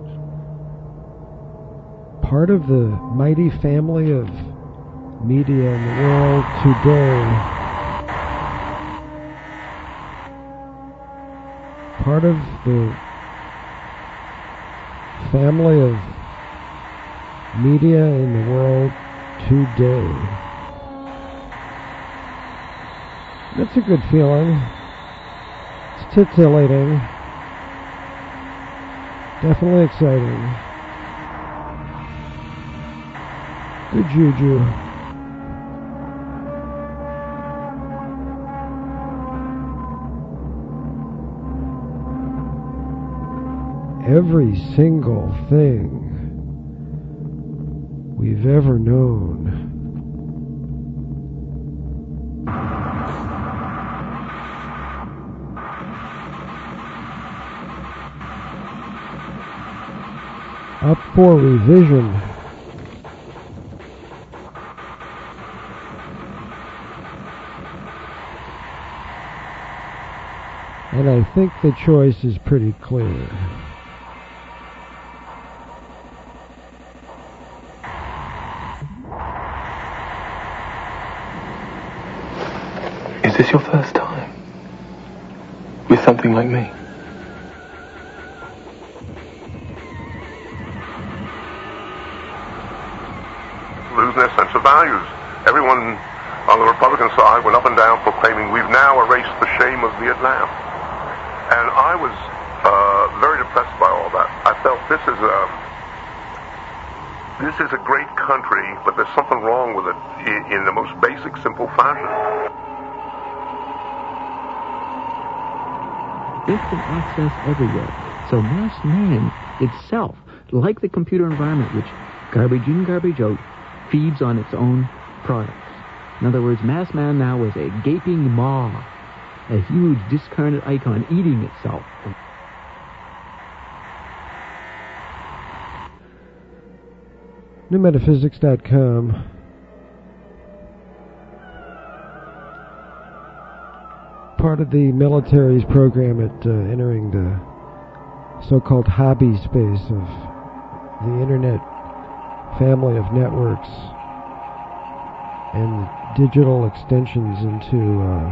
Part of the mighty family of media in the world today. Part of the family of media in the world today. That's a good feeling. It's titillating. Definitely exciting. Good juju. Every single thing we've ever known up for revision. And I think the choice is pretty clear. Is this your first time with something like me? Losing their sense of values. Everyone on the Republican side went up and down proclaiming we've now erased the shame of Vietnam. And I was uh, very depressed by all that. I felt this is a this is a great country, but there's something wrong with it in, in the most basic, simple fashion. Instant access everywhere. So mass man itself, like the computer environment, which garbage in, garbage out, feeds on its own products. In other words, mass man now is a gaping maw, a huge discarnate icon eating itself. new metaphysics dot com. Part of the military's program at uh, entering the so-called hobby space of the internet family of networks and digital extensions into, uh,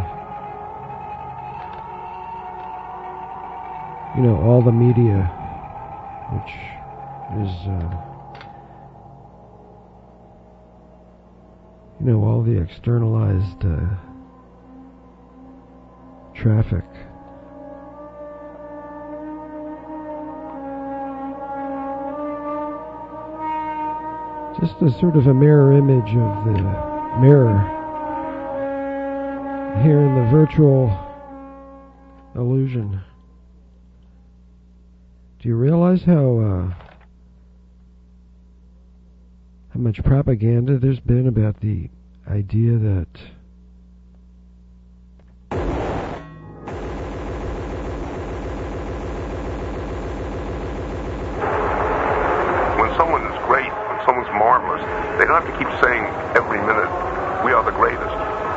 you know, all the media, which is, uh, you know, all the externalized uh, traffic. Just a sort of a mirror image of the mirror here in the virtual illusion. Do you realize how uh, how much propaganda there's been about the idea that marvelous. They don't have to keep saying every minute, we are the greatest.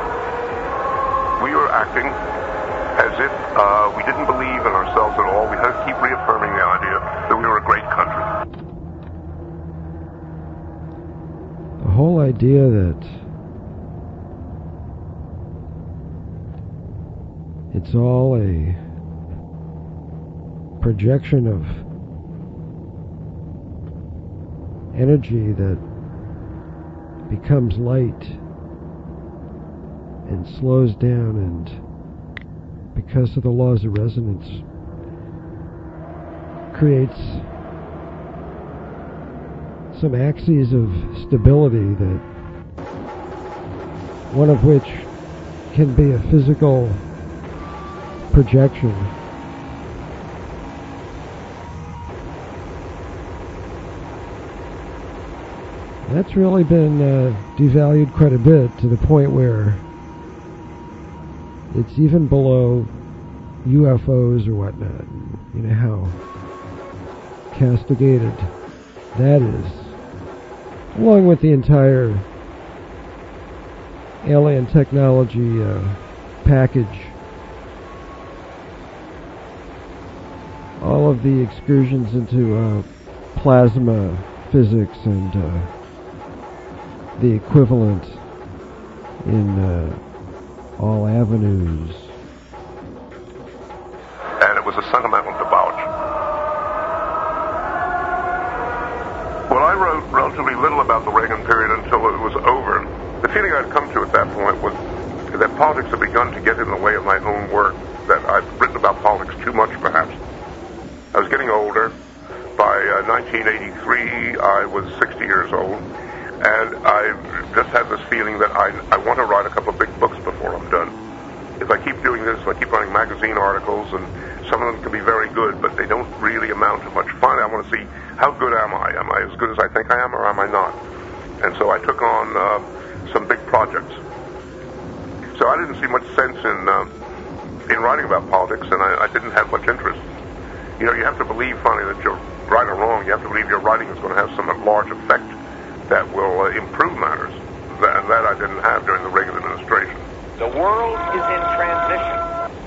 We are acting as if uh, we didn't believe in ourselves at all. We had to keep reaffirming the idea that we were a great country. The whole idea that it's all a projection of energy that becomes light and slows down, and because of the laws of resonance creates some axes of stability, that one of which can be a physical projection. That's really been uh, devalued quite a bit, to the point where it's even below U F Os or whatnot. You know how castigated that is, along with the entire alien technology uh, package. All of the excursions into uh, plasma physics and uh, the equivalent in uh, all avenues. And it was a sentimental debauch. Well, I wrote relatively little about the Reagan period until it was over. The feeling I'd come to at that point was that politics have begun to get in the way of my own work, that I've written about politics too much, perhaps. I was getting older. By uh, nineteen eighty-three, I was sixty years old, and I just had this feeling that I, I want to write a couple of big books before I'm done. If I keep doing this, if I keep writing magazine articles, and some of them can be very good, but they don't really amount to much. Finally, I want to see, how good am I? Am I as good as I think I am, or am I not? And so I took on uh, some big projects. So I didn't see much sense in uh, in writing about politics, and I, I didn't have much interest. You know, you have to believe, finally, that you're right or wrong. You have to believe your writing is going to have some large effect that will uh, improve matters. That, and that I didn't have during the Reagan administration. The world is in transition.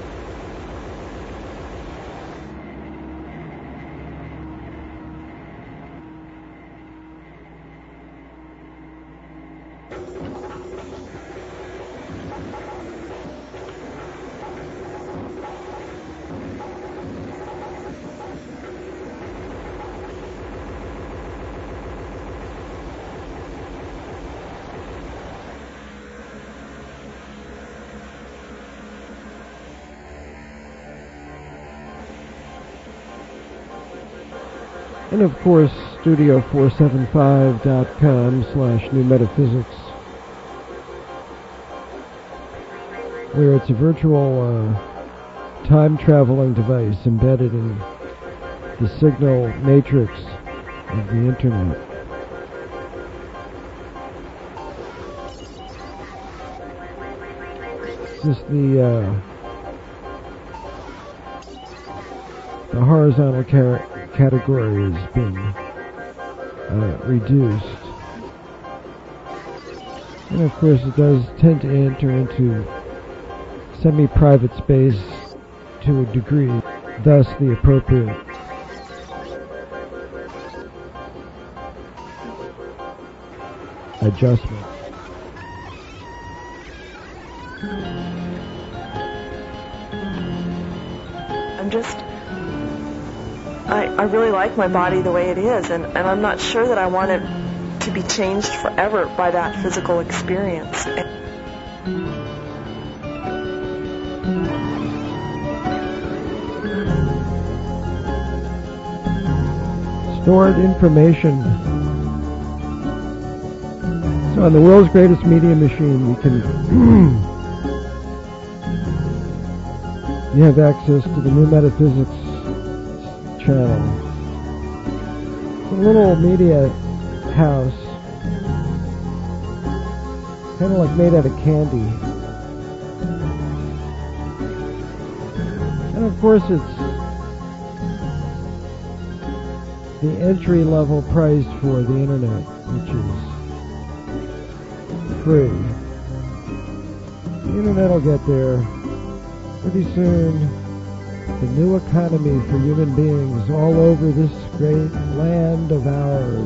And of course, studio four seventy-five dot com slash new metaphysics, where it's a virtual uh, time-traveling device embedded in the signal matrix of the Internet. This is the uh, the horizontal car- category has been uh, reduced. And of course it does tend to enter into semi-private space to a degree, thus the appropriate adjustment. I'm just, I, I really like my body the way it is, and, and I'm not sure that I want it to be changed forever by that physical experience. Stored information. So on the world's greatest media machine, you can you have access to the New Metaphysics channel. It's a little media house, kind of like made out of candy. And of course it's the entry level price for the internet, which is free. The internet will get there pretty soon. The new economy for human beings all over this great land of ours.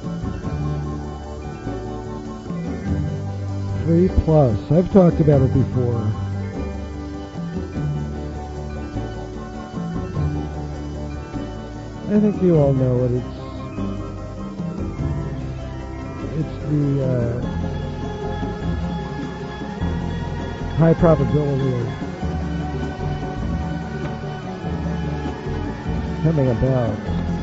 Free plus. I've talked about it before. I think you all know it. It's it's the uh, high probability of coming about.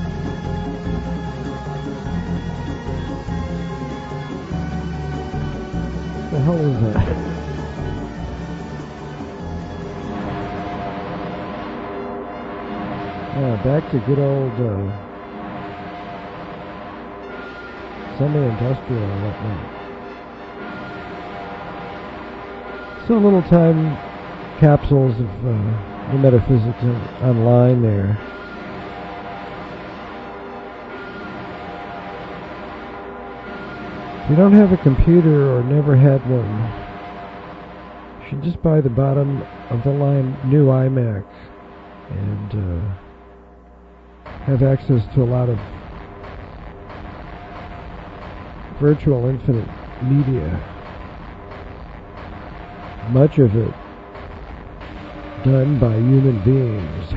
What the hell is that? Yeah, back to good old uh, semi-industrial and whatnot. So little time capsules of uh, the metaphysics online there. If you don't have a computer or never had one, you should just buy the bottom of the line new iMac and uh, have access to a lot of virtual infinite media. Much of it done by human beings.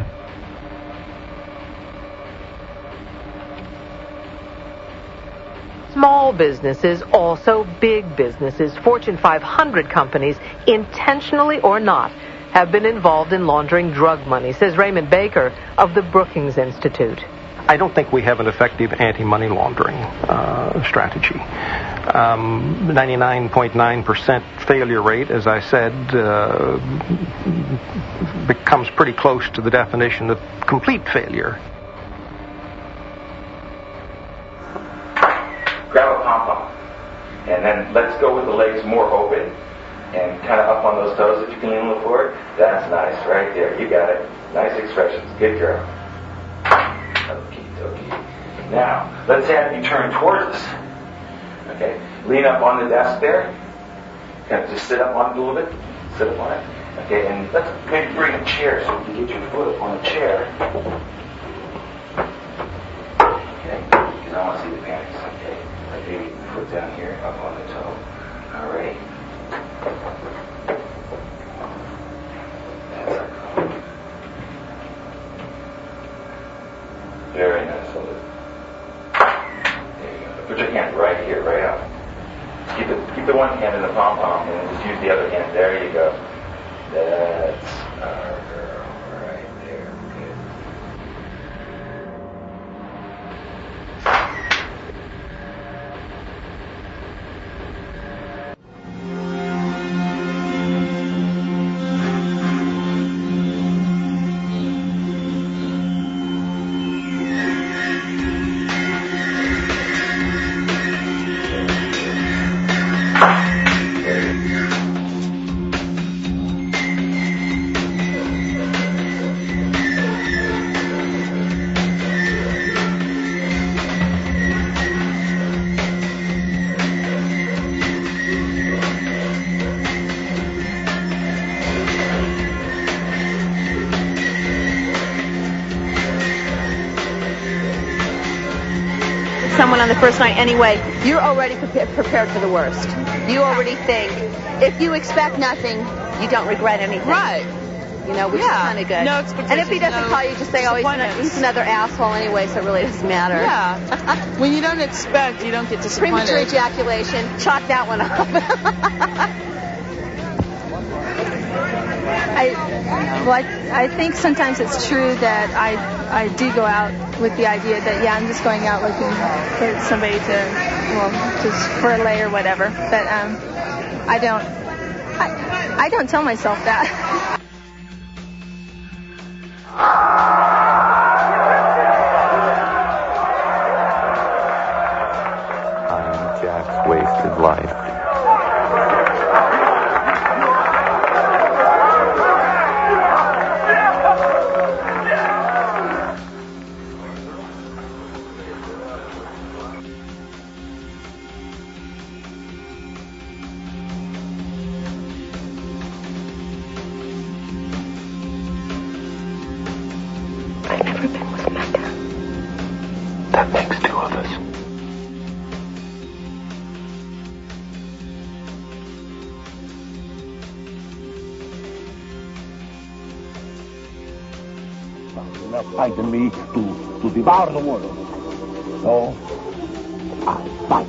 small businesses, also big businesses. Fortune five hundred companies, intentionally or not, have been involved in laundering drug money, says Raymond Baker of the Brookings Institute. I don't think we have an effective anti-money laundering uh, strategy. Um, ninety-nine point nine percent failure rate, as I said, uh, becomes pretty close to the definition of complete failure. Grab a pom-pom, and then let's go with the legs more open, and kind of up on those toes if you can lean a little forward. That's nice, right there. You got it. Nice expressions. Good girl. Okie dokie. Now, let's have you turn towards us. Okay. Lean up on the desk there. Kind of just sit up on it a little bit. Sit up on it. Okay, and let's maybe bring a chair so you can get your foot up on the chair. Okay, because I want to see the panties. Okay, like maybe foot down here, up on the toe. All right. That's our cone. Very nice. Hold it. There you go. Put your hand right here, right up. Keep it. Keep the one hand in the pom pom, and then just use the other hand. There you go. That's our girl right there. Good. Someone on the first night anyway, you're already pre- prepared for the worst. You already think, if you expect nothing, you don't regret anything. Right. You know, which yeah. is kind of good. No expectations, and if he doesn't no call you, just say, oh, he's, an, he's another asshole anyway, so it really doesn't matter. Yeah. When you don't expect, you don't get disappointed. Premature ejaculation, chalk that one up. I, well, I, I think sometimes it's true that I, I do go out with the idea that, yeah, I'm just going out looking for somebody to, well, just for a lay or whatever. But um, I don't, I, I don't tell myself that. I'm Jack's wasted life. That makes two of us. Enough fight in me to, to devour the world. So, I fight.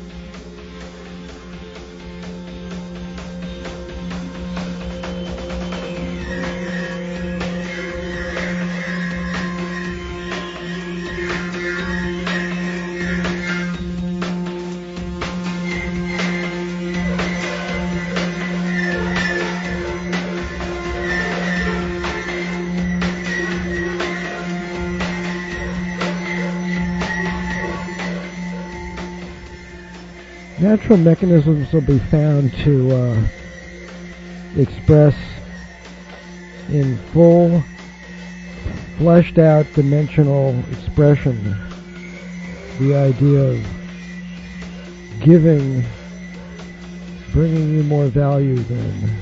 Natural mechanisms will be found to uh, express in full, fleshed out dimensional expression the idea of giving, bringing you more value than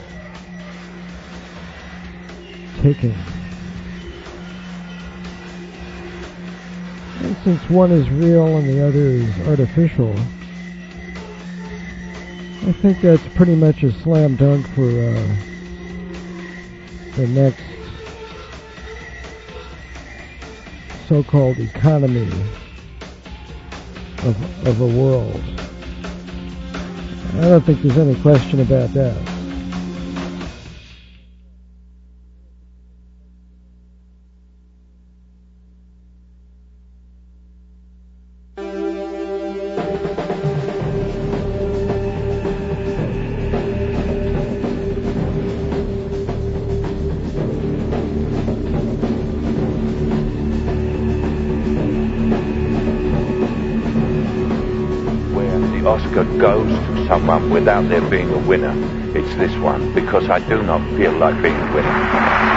taking. And since one is real and the other is artificial, I think that's pretty much a slam dunk for uh, the next so-called economy of, of a world. I don't think there's any question about that. Goes to someone without there being a winner, it's this one, because I do not feel like being a winner.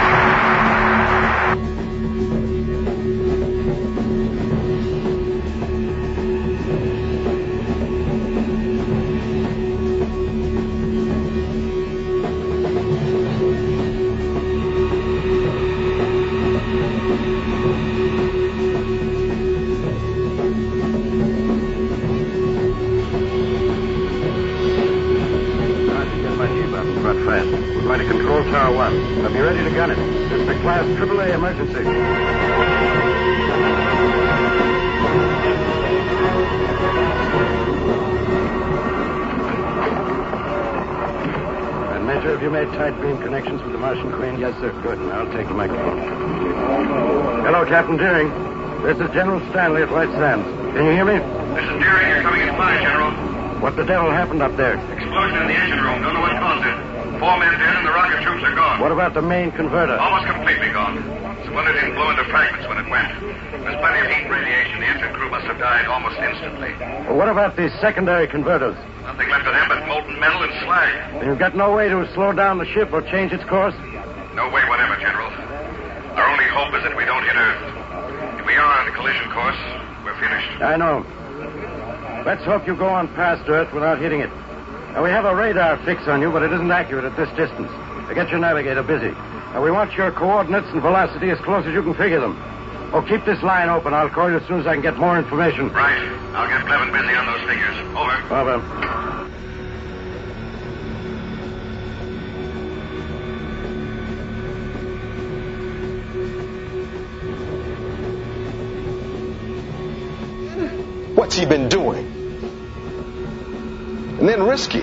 Captain Deering, this is General Stanley at White Sands. Can you hear me? This is Deering. You're coming in fine, General. What the devil happened up there? Explosion in the engine room. Don't know what caused it. Four men dead and the rocket troops are gone. What about the main converter? Almost completely gone. Splintered in, blew into fragments when it went. There's plenty of heat and radiation. The engine crew must have died almost instantly. Well, what about these secondary converters? Nothing left of them but molten metal and slag. You've got no way to slow down the ship or change its course? No way whatever, General. Our only hope is that we don't hit Earth. If we are on the collision course, we're finished. I know. Let's hope you go on past Earth without hitting it. Now, we have a radar fix on you, but it isn't accurate at this distance. Now, get your navigator busy. Now, we want your coordinates and velocity as close as you can figure them. Oh, keep this line open. I'll call you as soon as I can get more information. Right. I'll get Clevin busy on those figures. Over. Over. What's he been doing? And then Risky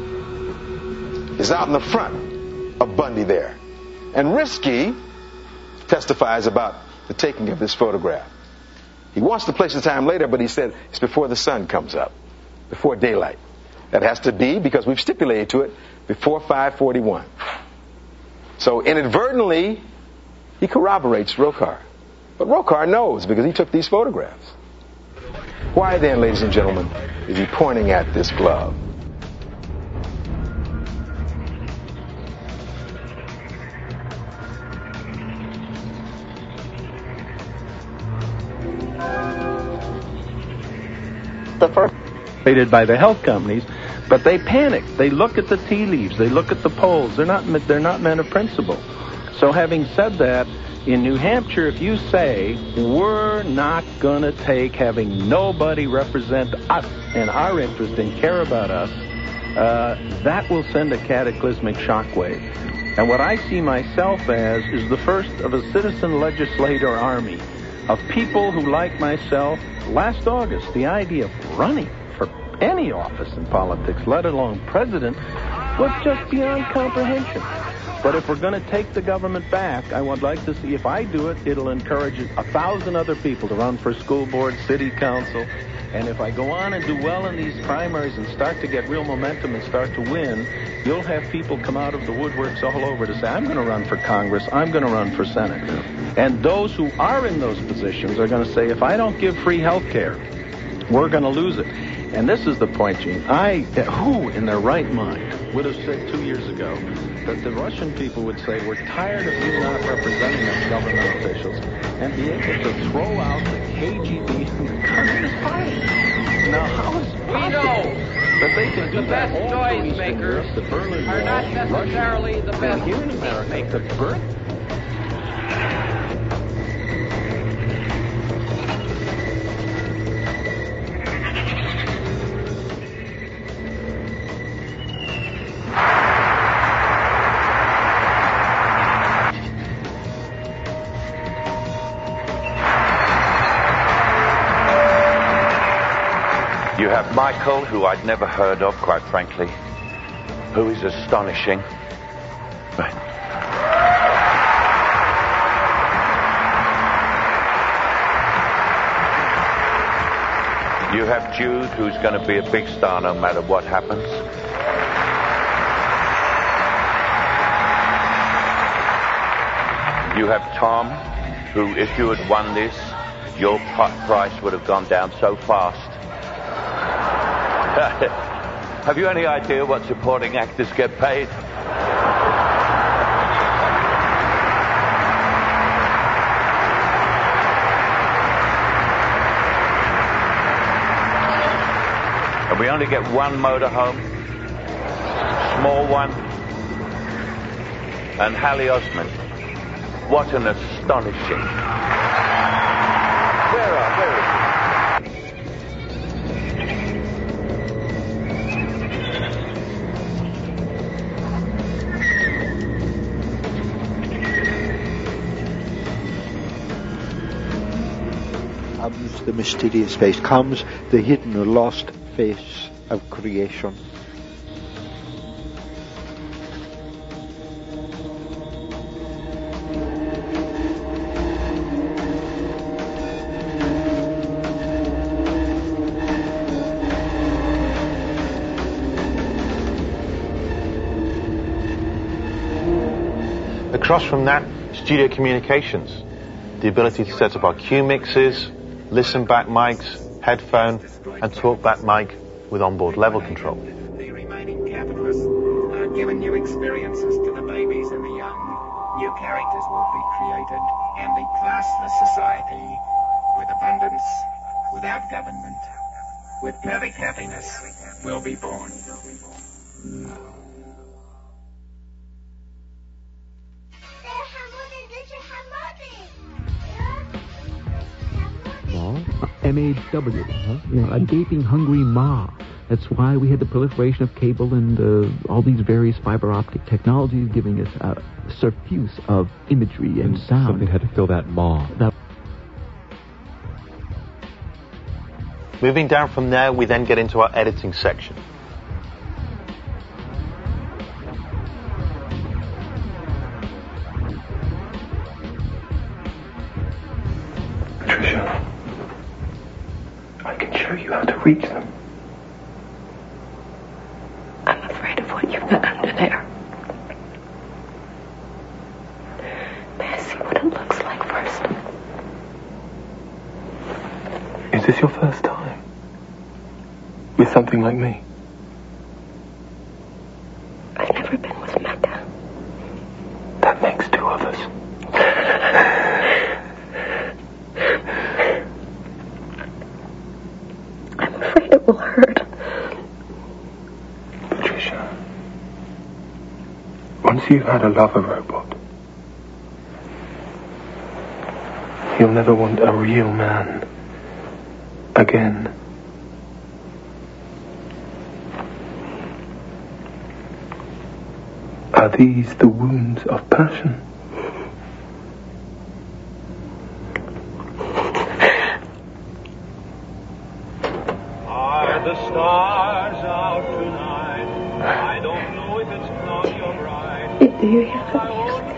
is out in the front of Bundy there. And Risky testifies about the taking of this photograph. He wants to place the time later, but he said it's before the sun comes up, before daylight. That has to be, because we've stipulated to it, before five forty-one. So inadvertently, he corroborates Rokar. But Rokar knows because he took these photographs. Why then, ladies and gentlemen, is he pointing at this glove? The first rated by the health companies, but they panic. They look at the tea leaves. They look at the polls. They're not. They're not men of principle. So, having said that, in New Hampshire, if you say, we're not going to take having nobody represent us and our interest and care about us, uh, that will send a cataclysmic shockwave. And what I see myself as is the first of a citizen legislator army of people who, like myself, last August, the idea of running for any office in politics, let alone president, was just beyond comprehension. But if we're going to take the government back, I would like to see, if I do it, it'll encourage a thousand other people to run for school board, city council. And if I go on and do well in these primaries and start to get real momentum and start to win, you'll have people come out of the woodworks all over to say, I'm going to run for Congress, I'm going to run for Senate. And those who are in those positions are going to say, if I don't give free health care, we're going to lose it. And this is the point, Gene. I, who in their right mind would have said two years ago that the Russian people would say, we're tired of you not representing us, government officials, and be able to throw out the K G B and the Communist Party. Now, how is it we know that they can do the that best all noise through Eastern makers Europe, the Berlin are Wall, not necessarily Russia, the best and here in America, the birth have Michael, who I'd never heard of, quite frankly, who is astonishing. Right. You have Jude, who's going to be a big star no matter what happens. You have Tom, who, if you had won this, your price would have gone down so fast. Have you any idea what supporting actors get paid? And we only get one motorhome, small one, and Hallie Osmond. What an astonishing... Where are, where is he? Comes the mysterious face, comes the hidden or lost face of creation. Across from that, studio communications. The ability to set up our cue mixes, listen back mics, headphone, and talk back mic with onboard level control. The remaining capitalists are giving new experiences to the babies and the young. New characters will be created, and the classless society with abundance, without government, with perfect happiness will be born. M A W, huh? You know, a gaping, hungry maw. That's why we had the proliferation of cable and uh, all these various fiber optic technologies giving us a surfuse of imagery and, and sound. Something had to fill that maw. That Moving down from there, we then get into our editing section. Patricia, I can show you how to reach them. I'm afraid of what you've got under there. May I see what it looks like first? Is this your first time with something like me? I've never been with Mecca. That makes two of us. I'm afraid it will hurt. Patricia, once you've had a lover robot, you'll never want a real man again. Are these the wounds of passion? Are the stars out tonight? I don't know if it's cloudy or bright. Do you hear the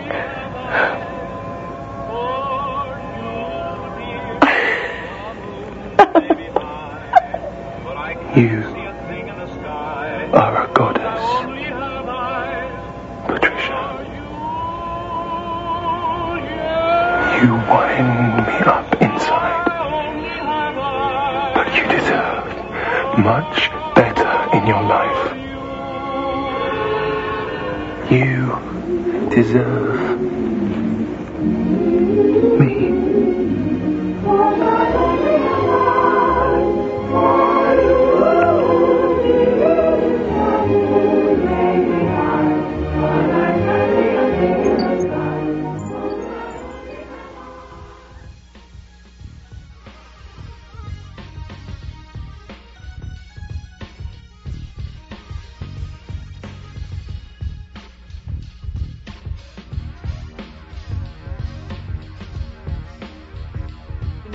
You are a goddess, Patricia. You wind me up inside, but you deserve much better in your life. You deserve me.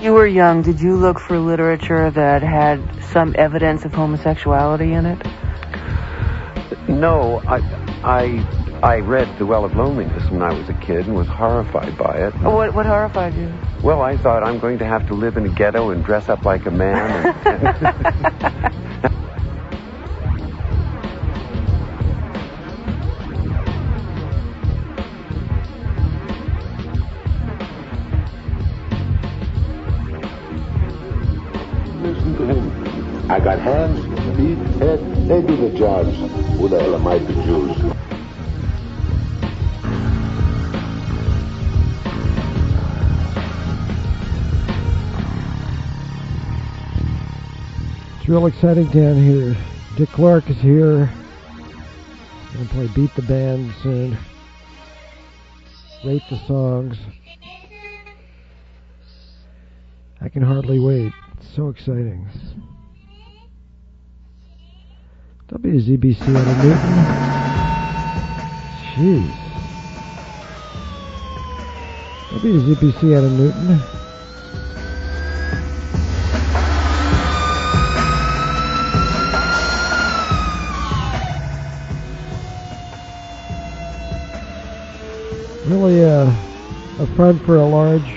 You were young. Did you look for literature that had some evidence of homosexuality in it? No, I, I, I read The Well of Loneliness when I was a kid and was horrified by it. What, what horrified you? Well, I thought I'm going to have to live in a ghetto and dress up like a man. And, and Listen to him. I got hands, feet, head. They do the jobs. Who the hell am I to choose? It's real exciting down here. Dick Clark is here. Gonna play Beat the Band soon. Rate the songs. I can hardly wait. It's so exciting. W Z B C out of Newton. Jeez. W Z B C out of Newton. Really uh, a front for a large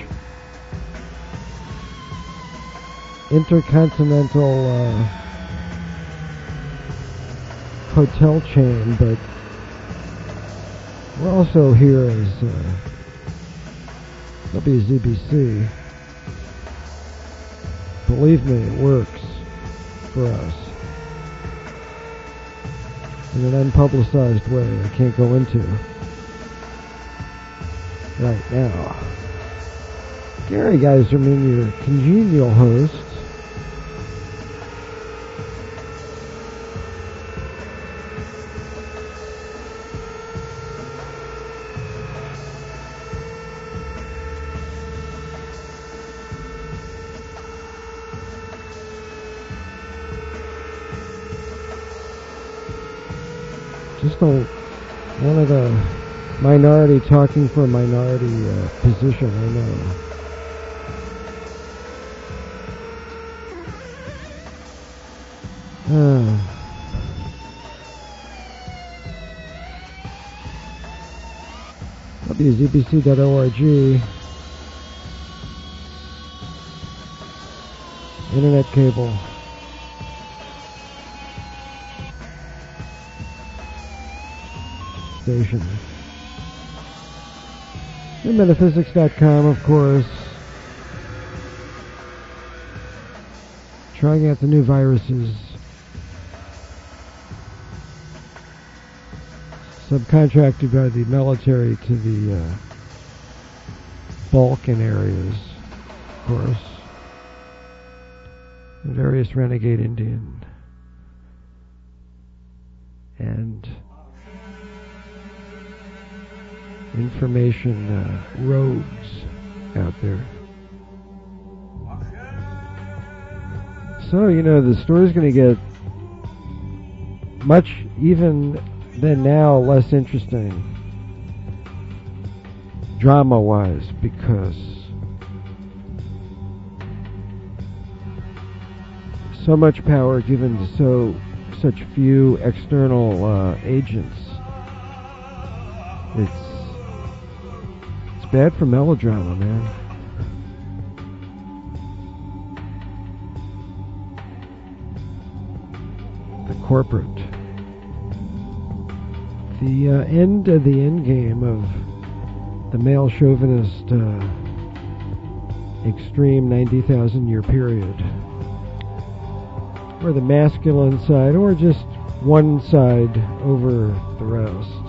intercontinental uh, hotel chain, but we're also here as uh, W Z B C. Believe me, it works for us in an unpublicized way I can't go into right now. Gary Geiserman, your congenial host. Just a, one of the minority talking for a minority uh, position, I know. Uh, W Z B C dot org. Internet cable. Station. And metaphysics dot com, of course. Trying out the new viruses. Subcontracted by the military to the uh, Balkan areas, of course. The various renegade Indian and information uh, rogues out there. So, you know, the story's going to get much, even than now, less interesting, drama-wise, because so much power given to so such few external uh, agents. It's it's bad for melodrama, man. The corporate. The uh, end of the end game of the male chauvinist uh, extreme ninety thousand year period, where the masculine side, or just one side over the rest,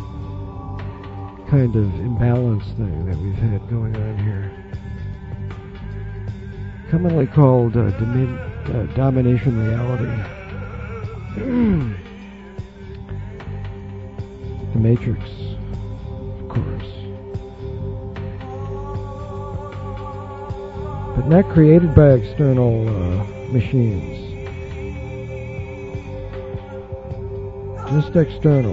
kind of imbalance thing that we've had going on here, commonly called uh, domin- uh, domination reality. The Matrix, of course. But not created by external uh, machines. Just external.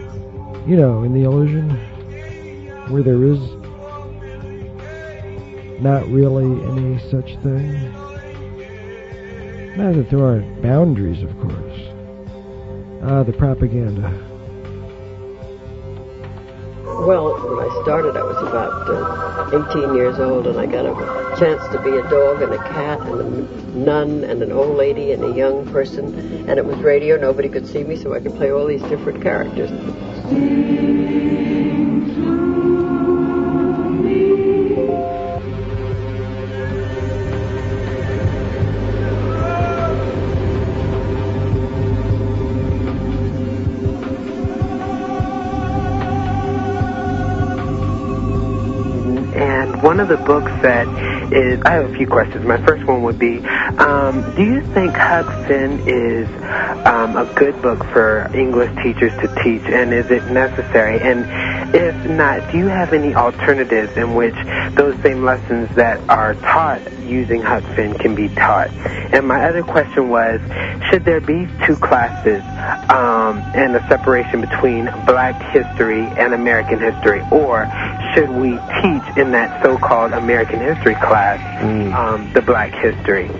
You know, in the illusion, where there is not really any such thing. Not that there aren't boundaries, of course. Ah, the propaganda. Well, when I started, I was about uh, eighteen years old, and I got a chance to be a dog and a cat and a nun and an old lady and a young person. And it was radio. Nobody could see me, so I could play all these different characters. One of the books that is, I have a few questions. My first one would be, um, do you think Huck Finn is um, a good book for English teachers to teach, and is it necessary? And if not, do you have any alternatives in which those same lessons that are taught using Huck Finn can be taught? And my other question was, should there be two classes um, and a separation between black history and American history, or should we teach in that so-called American history class mm. um, the black history?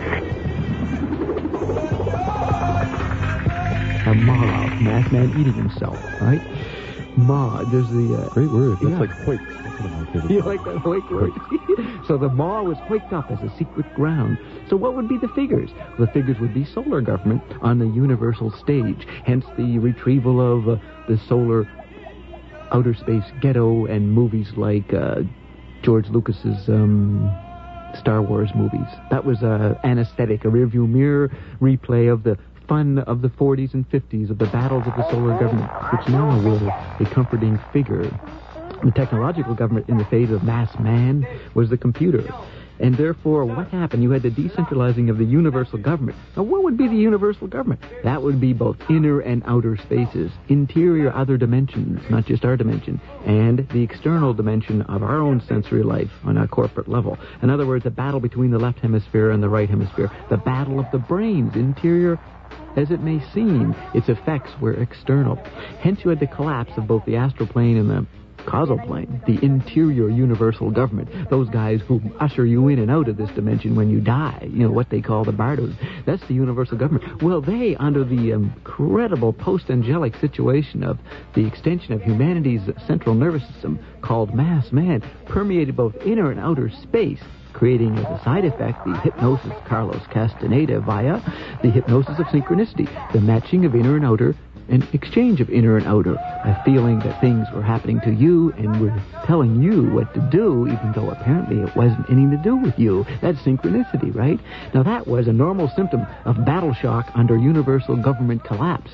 A Ma, math man eating himself, right? Ma, there's the... Uh, Great word. That's yeah. like Hoik. You like that Hoik word? So the Ma was hoiked up as a secret ground. So what would be the figures? The figures would be solar government on the universal stage, hence the retrieval of uh, the solar outer space ghetto and movies like uh, George Lucas's um, Star Wars movies. That was uh, anesthetic, a rearview mirror replay of the fun of the forties and fifties of the battles of the solar government, which now were a comforting figure. The technological government in the phase of mass man was the computer. And therefore, what happened? You had the decentralizing of the universal government. Now, what would be the universal government? That would be both inner and outer spaces, interior other dimensions, not just our dimension, and the external dimension of our own sensory life on a corporate level. In other words, a battle between the left hemisphere and the right hemisphere, the battle of the brains, interior as it may seem, its effects were external. Hence, you had the collapse of both the astral plane and the causal plane, the interior universal government, those guys who usher you in and out of this dimension when you die, you know, what they call the bardos. That's the universal government. Well, they, under the incredible post-angelic situation of the extension of humanity's central nervous system called mass man, permeated both inner and outer space, creating as a side effect the hypnosis of Carlos Castaneda via the hypnosis of synchronicity, the matching of inner and outer, an exchange of inner and outer, a feeling that things were happening to you and were telling you what to do, even though apparently it wasn't anything to do with you. That's synchronicity, right? Now that was a normal symptom of battle shock under universal government collapse.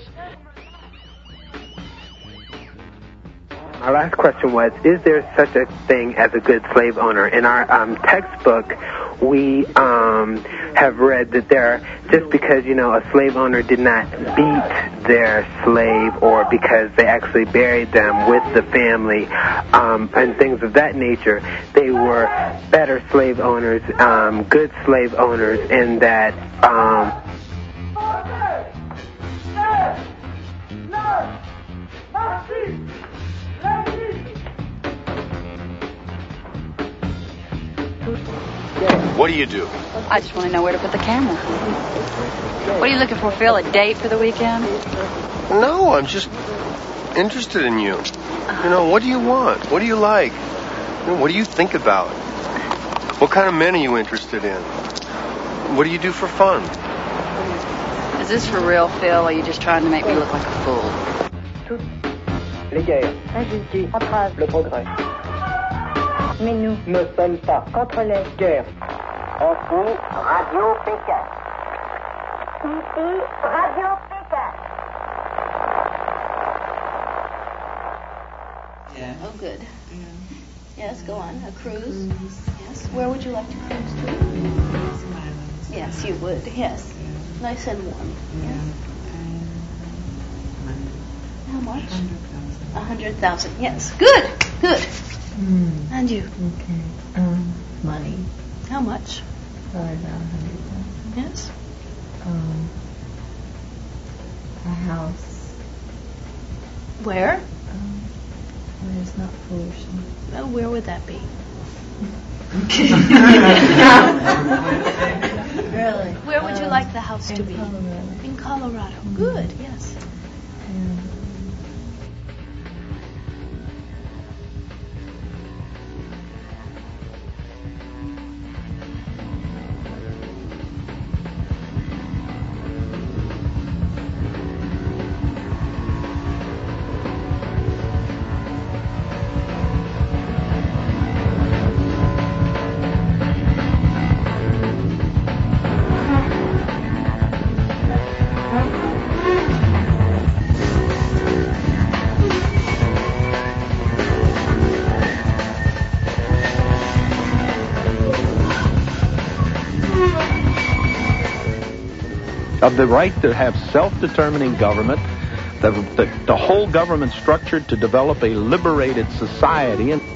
My last question was, is there such a thing as a good slave owner? In our um, textbook, we um, have read that there, just because, you know, a slave owner did not beat their slave or because they actually buried them with the family um, and things of that nature, they were better slave owners, um, good slave owners, in that... Um, What do you do? I just want to know where to put the camera. What are you looking for, Phil? A date for the weekend? No, I'm just interested in you. You know, what do you want? What do you like? You know, what do you think about? What kind of men are you interested in? What do you do for fun? Is this for real, Phil, or are you just trying to make me look like a fool? Les guerres entravent le progrès. Mais nous ne sommes pas contre les guerres. On fout Radio Pékin. Ici, Radio Pékin. Yeah. Oh, good. Yeah. Yes, go on. A cruise. cruise. Yes. Where would you like to cruise to? Yes, you would. Yes. Nice and warm. Yeah. How much? A hundred thousand. Yes. Good. Good. Mm. And you? Okay. Um, money. How much? Probably about a hundred thousand. Yes. Um, a house. Where? Um, where it's not pollution. Well, where would that be? Really? Where would you like the house to be? Colorado. In Colorado. Good, yes. Yeah. Of the right to have self-determining government, the, the, the whole government structured to develop a liberated society. And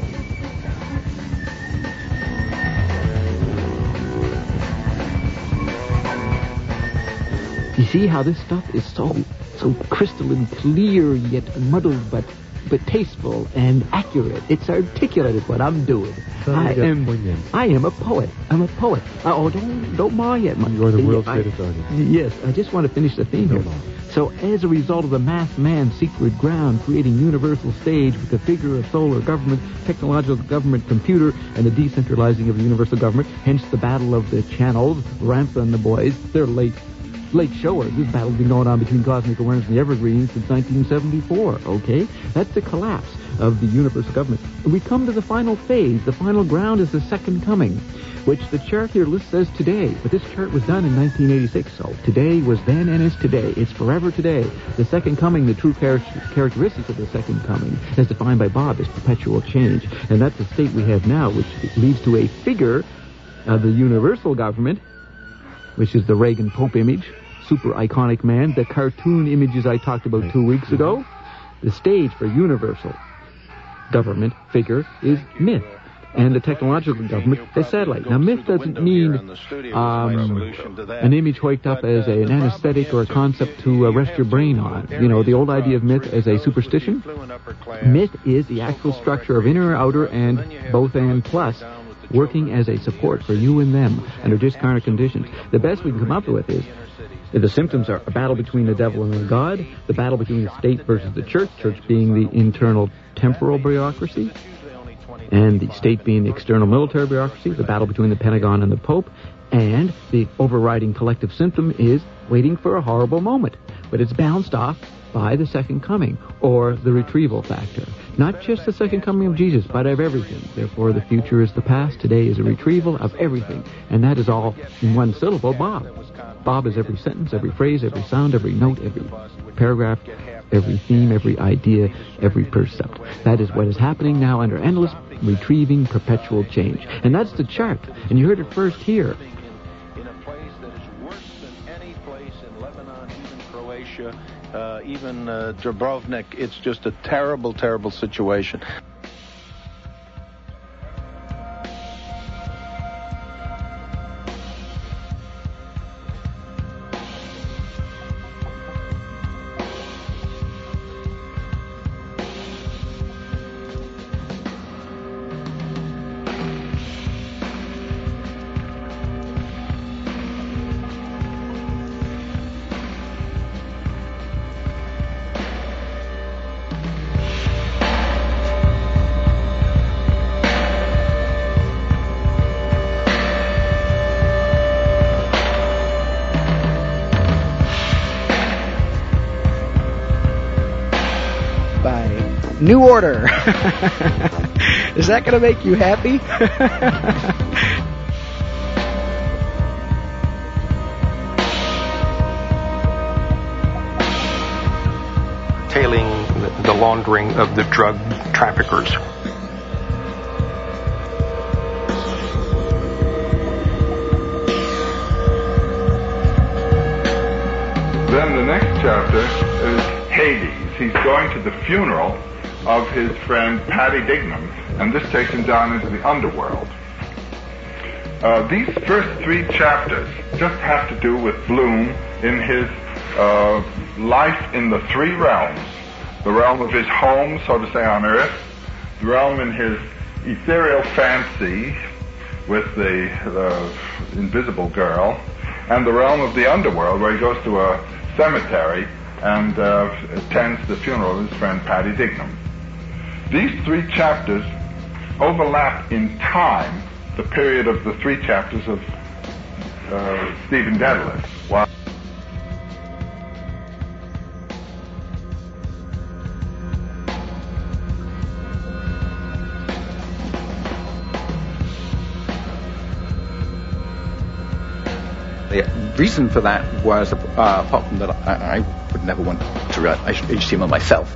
you see how this stuff is so so crystalline clear yet muddled but but tasteful and accurate. It's articulated what I'm doing. I am poignant. I am a poet. I'm a poet. Uh, oh, don't don't mar yet. You are the world's I, greatest artist. Yes, I just want to finish the theme here. So, as a result of the mass man secret ground creating universal stage with the figure of solar government, technological government computer, and the decentralizing of the universal government, hence the battle of the channels, Ramtha and the boys, they're late. Late showers. This battle's been going on between Cosmic Awareness and the Evergreens since nineteen seventy-four, okay? That's the collapse of the universal government. We come to the final phase. The final ground is the second coming, which the chart here lists as today. But this chart was done in nineteen eighty-six, so today was then and is today. It's forever today. The second coming, the true char- characteristics of the second coming, as defined by Bob, is perpetual change. And that's the state we have now, which leads to a figure of the universal government, which is the Reagan Pope image, super iconic man, the cartoon images I talked about two weeks ago. The stage for universal government figure is myth, and the technological government is satellite. Now, myth doesn't mean um, an image hoiked up as a, an anesthetic or a concept to uh, rest your brain on. You know, the old idea of myth as a superstition. Myth is the actual structure of inner, outer, and both and plus, working as a support for you and them under discarnate conditions. The best we can come up with is the symptoms are a battle between the devil and the God, the battle between the state versus the church, church being the internal temporal bureaucracy, and the state being the external military bureaucracy, the battle between the Pentagon and the Pope, and the overriding collective symptom is waiting for a horrible moment. But it's bounced off by the second coming, or the retrieval factor. Not just the second coming of Jesus, but of everything. Therefore, the future is the past, today is a retrieval of everything. And that is all in one syllable, Bob. Bob is every sentence, every phrase, every sound, every note, every paragraph, every theme, every idea, every percept. That is what is happening now under endless, retrieving, perpetual change. And that's the chart. And you heard it first here. in a place that is worse than any place in Lebanon, even Croatia, uh, even uh, Dubrovnik. It's just a terrible, terrible situation. New Order. Is that going to make you happy? Tailing the laundering of the drug traffickers. Then the next chapter is Hades. He's going to the funeral of his friend Paddy Dignam, and this takes him down into the underworld. Uh, these first three chapters just have to do with Bloom in his uh, life in the three realms. The realm of his home, so to say, on Earth, the realm in his ethereal fancy with the, the invisible girl, and the realm of the underworld, where he goes to a cemetery and uh, attends the funeral of his friend Patty Dignam. These three chapters overlap in time the period of the three chapters of uh, Stephen Dedalus. While the reason for that was, uh, apart from that, I, I would never want to write H T M L myself.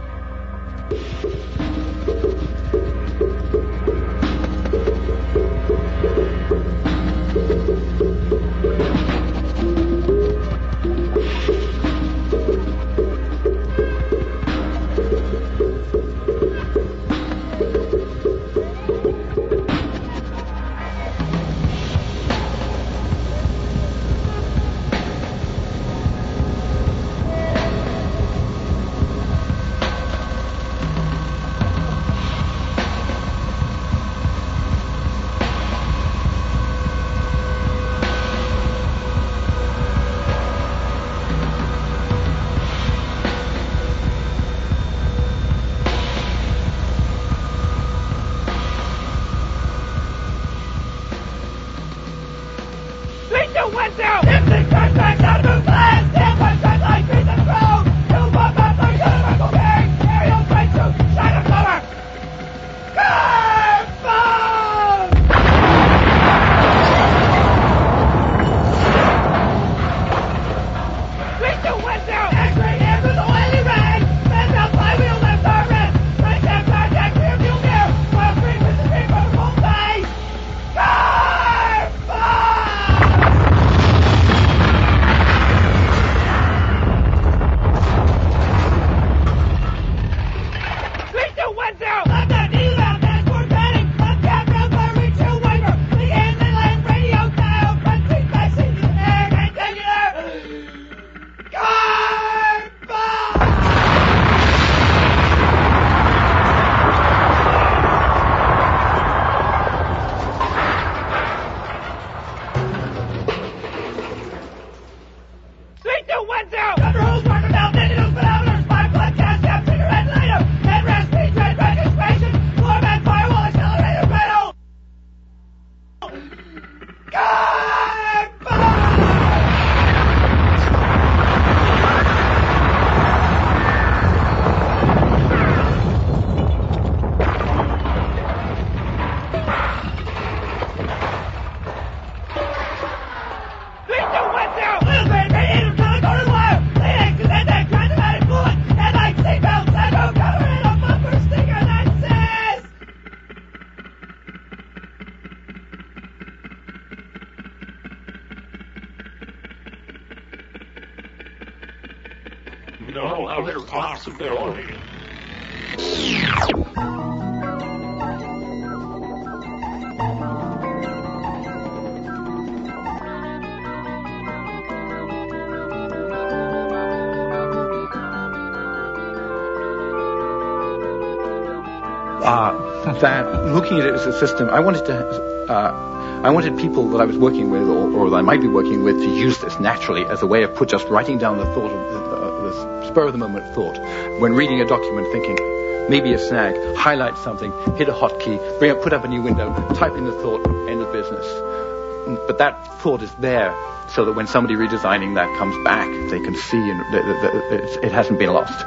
No other possibility. Uh, that looking at it as a system, I wanted to, uh, I wanted people that I was working with, or, or that I might be working with, to use this naturally as a way of put just writing down the thought, of uh, the spur of the moment thought, when reading a document, thinking maybe a snag, highlight something, hit a hotkey, bring up, put up a new window, type in the thought, end of business. But that thought is there, so that when somebody redesigning that comes back, they can see and it hasn't been lost.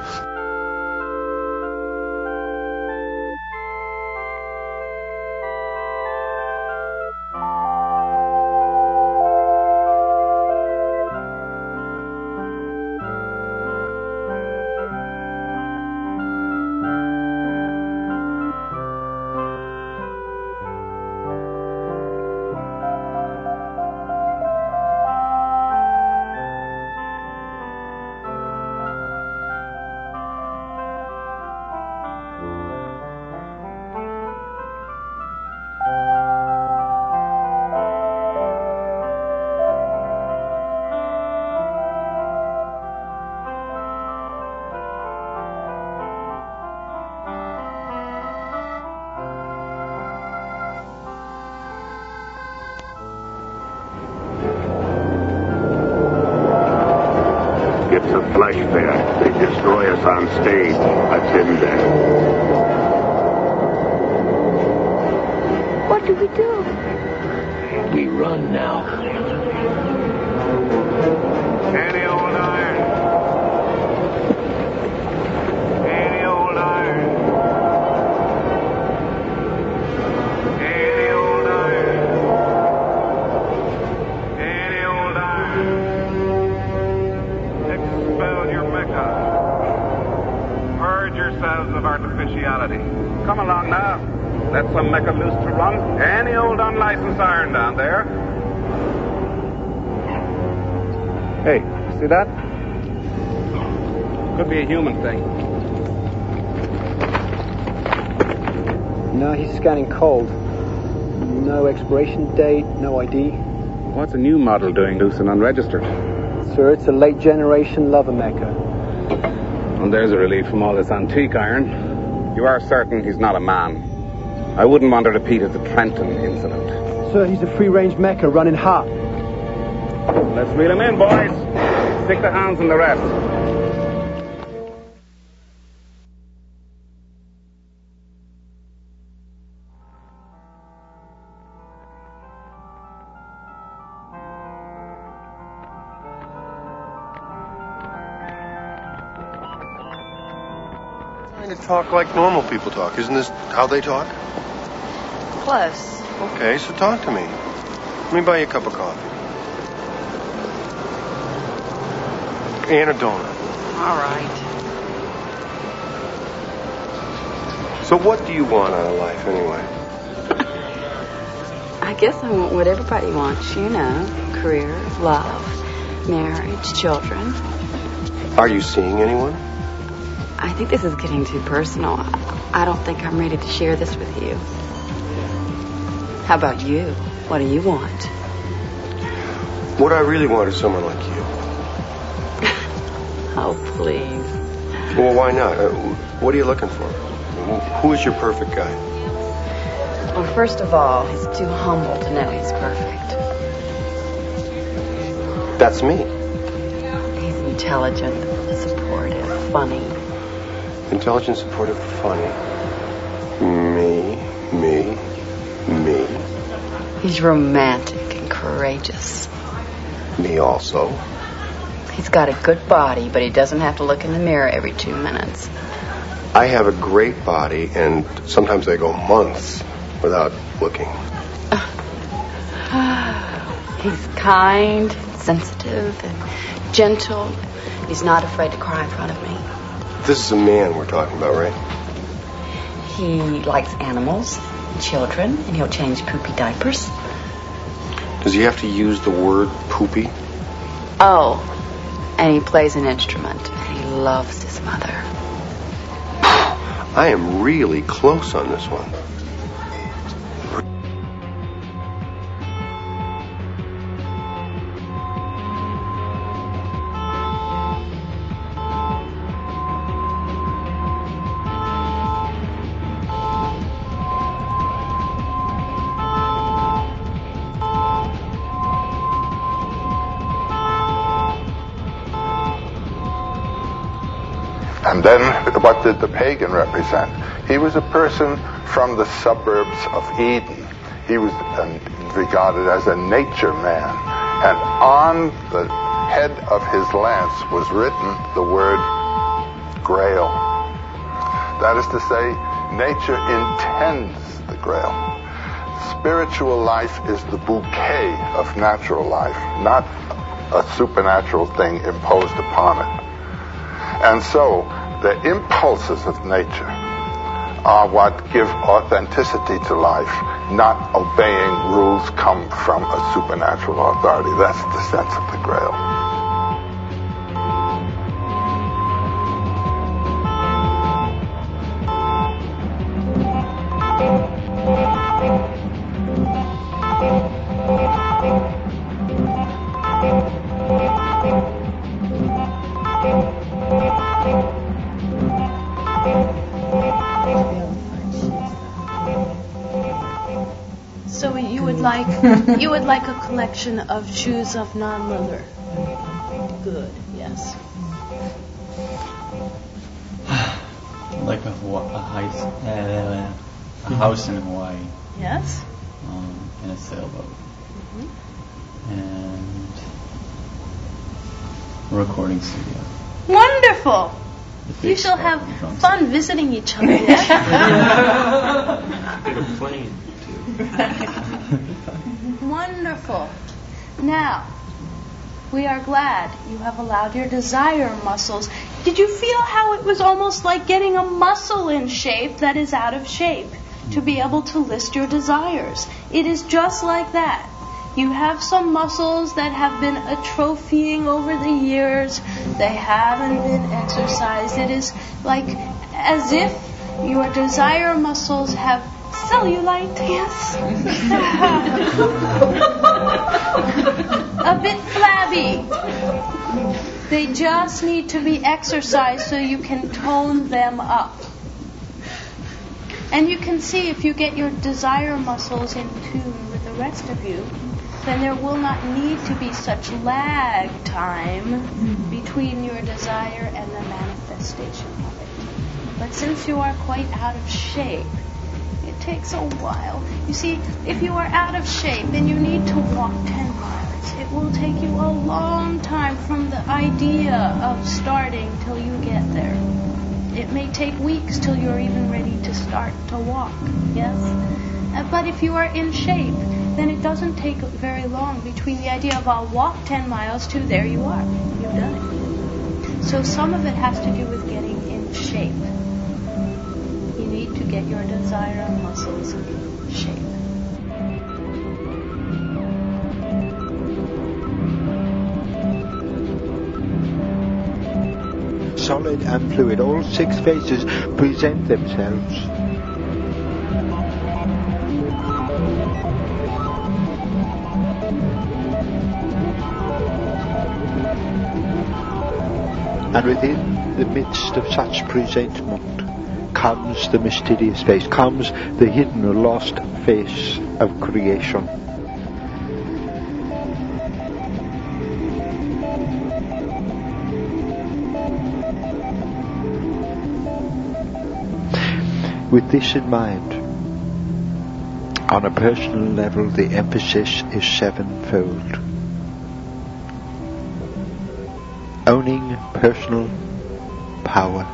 flesh there. They destroy us on stage. That's in there. What do we do? We run now. Any old iron. Any old iron. Any old iron. Any old iron. Expel your Mecca. Purge yourselves of artificiality. Come along now. Let some Mecca loose to run. Any old unlicensed iron down there. Hey, see that? Could be a human thing. No, he's scanning cold. No expiration date, no I D. What's a new model doing loose and unregistered? Sir, it's a late generation lover Mecca. And there's a relief from all this antique iron. You are certain he's not a man? I wouldn't want to repeat of the Trenton incident. Sir, he's a free-range Mecca running hot. Let's reel him in, boys. Stick the hands in the rest. Trying to talk like normal people talk. Isn't this how they talk? Close. Okay, so talk to me. Let me buy you a cup of coffee. And a donut. All right. So what do you want out of life, anyway? I guess I want what everybody wants, you know. Career, love, marriage, children. Are you seeing anyone? I think this is getting too personal. I don't think I'm ready to share this with you. How about you? What do you want? What I really want is someone like you. Oh, please. Well, why not? Uh, what are you looking for? Who is your perfect guy? Well, first of all, he's too humble to know he's perfect. That's me. He's intelligent, supportive, funny. Intelligent, supportive, funny. Me, me, me. He's romantic and courageous. Me also. He's got a good body, but he doesn't have to look in the mirror every two minutes. I have a great body, and sometimes I go months without looking. He's kind, sensitive, and gentle. He's not afraid to cry in front of me. This is a man we're talking about, right? He likes animals, children, and he'll change poopy diapers. Does he have to use the word poopy? Oh, and he plays an instrument, and he loves his mother. I am really close on this one. And then, what did the pagan represent? He was a person from the suburbs of Eden. He was uh, regarded as a nature man. And on the head of his lance was written the word Grail. That is to say, nature intends the Grail. Spiritual life is the bouquet of natural life, not a supernatural thing imposed upon it. And so, the impulses of nature are what give authenticity to life, not obeying rules come from a supernatural authority. That's the sense of the Grail. So you would like you would like a collection of shoes of non-leather. Good, yes. like a, Hawaii, a, house, uh, a house in Hawaii. Yes. Um, in a sailboat. Mm-hmm. And a recording studio. Wonderful. You shall have fun visiting each other. Yes? Get a plane. Wonderful. Now, we are glad you have allowed your desire muscles. Did you feel how it was almost like getting a muscle in shape that is out of shape to be able to list your desires? It is just like that. You have some muscles that have been atrophying over the years. They haven't been exercised. It is like as if your desire muscles have cellulite, yes. A bit flabby. They just need to be exercised so you can tone them up. And you can see if you get your desire muscles in tune with the rest of you, then there will not need to be such lag time between your desire and the manifestation of it. But since you are quite out of shape, it takes a while. You see, if you are out of shape and you need to walk ten miles, it will take you a long time from the idea of starting till you get there. It may take weeks till you're even ready to start to walk, yes? Uh, but if you are in shape, then it doesn't take very long between the idea of I'll walk ten miles to there you are. You've done it. So some of it has to do with getting in shape. You need to get your desire muscles in shape. Solid and fluid, all six faces present themselves. And within the midst of such presentment comes the mysterious face, comes the hidden or lost face of creation. With this in mind, on a personal level, the emphasis is sevenfold. Owning personal power.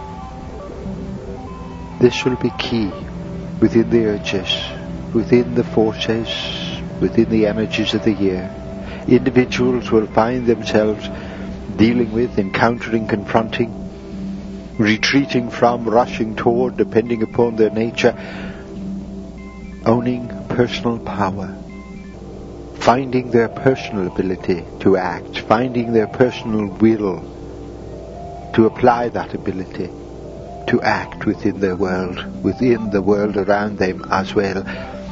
This will be key within the urges, within the forces, within the energies of the year. Individuals will find themselves dealing with, encountering, confronting, retreating from, rushing toward, depending upon their nature, owning personal power. Finding their personal ability to act, finding their personal will to apply that ability to act within their world, within the world around them as well.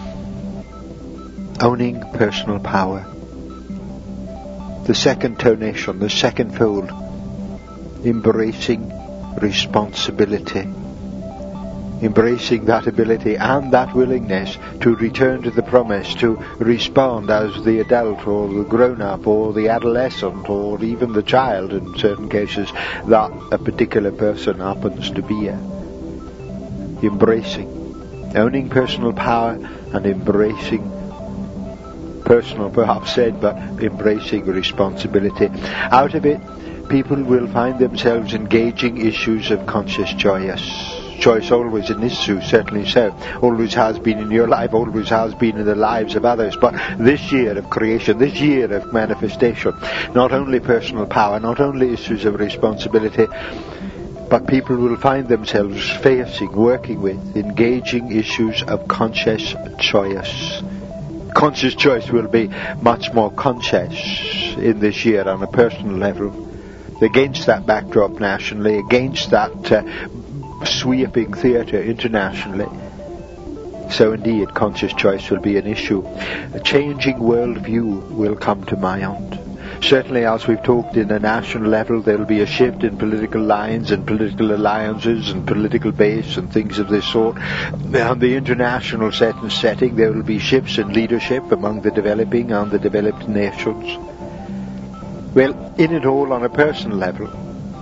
Owning personal power. The second tonation, the second fold, embracing responsibility. Embracing that ability and that willingness to return to the promise, to respond as the adult or the grown-up or the adolescent or even the child in certain cases that a particular person happens to be. Embracing, owning personal power and embracing personal, perhaps said, but embracing responsibility. Out of it, people will find themselves engaging issues of conscious choice. Choice always in this zoo, certainly so. Always has been in your life, always has been in the lives of others. But this year of creation, this year of manifestation, not only personal power, not only issues of responsibility, but people will find themselves facing, working with, engaging issues of conscious choice. Conscious choice will be much more conscious in this year on a personal level. Against that backdrop nationally, against that uh, sweeping theatre internationally. So indeed, conscious choice will be an issue. A changing worldview will come to mind. Certainly, as we've talked in a national level, there will be a shift in political lines and political alliances and political base and things of this sort. On the international set and setting, there will be shifts in leadership among the developing and the developed nations. Well, in it all, on a personal level,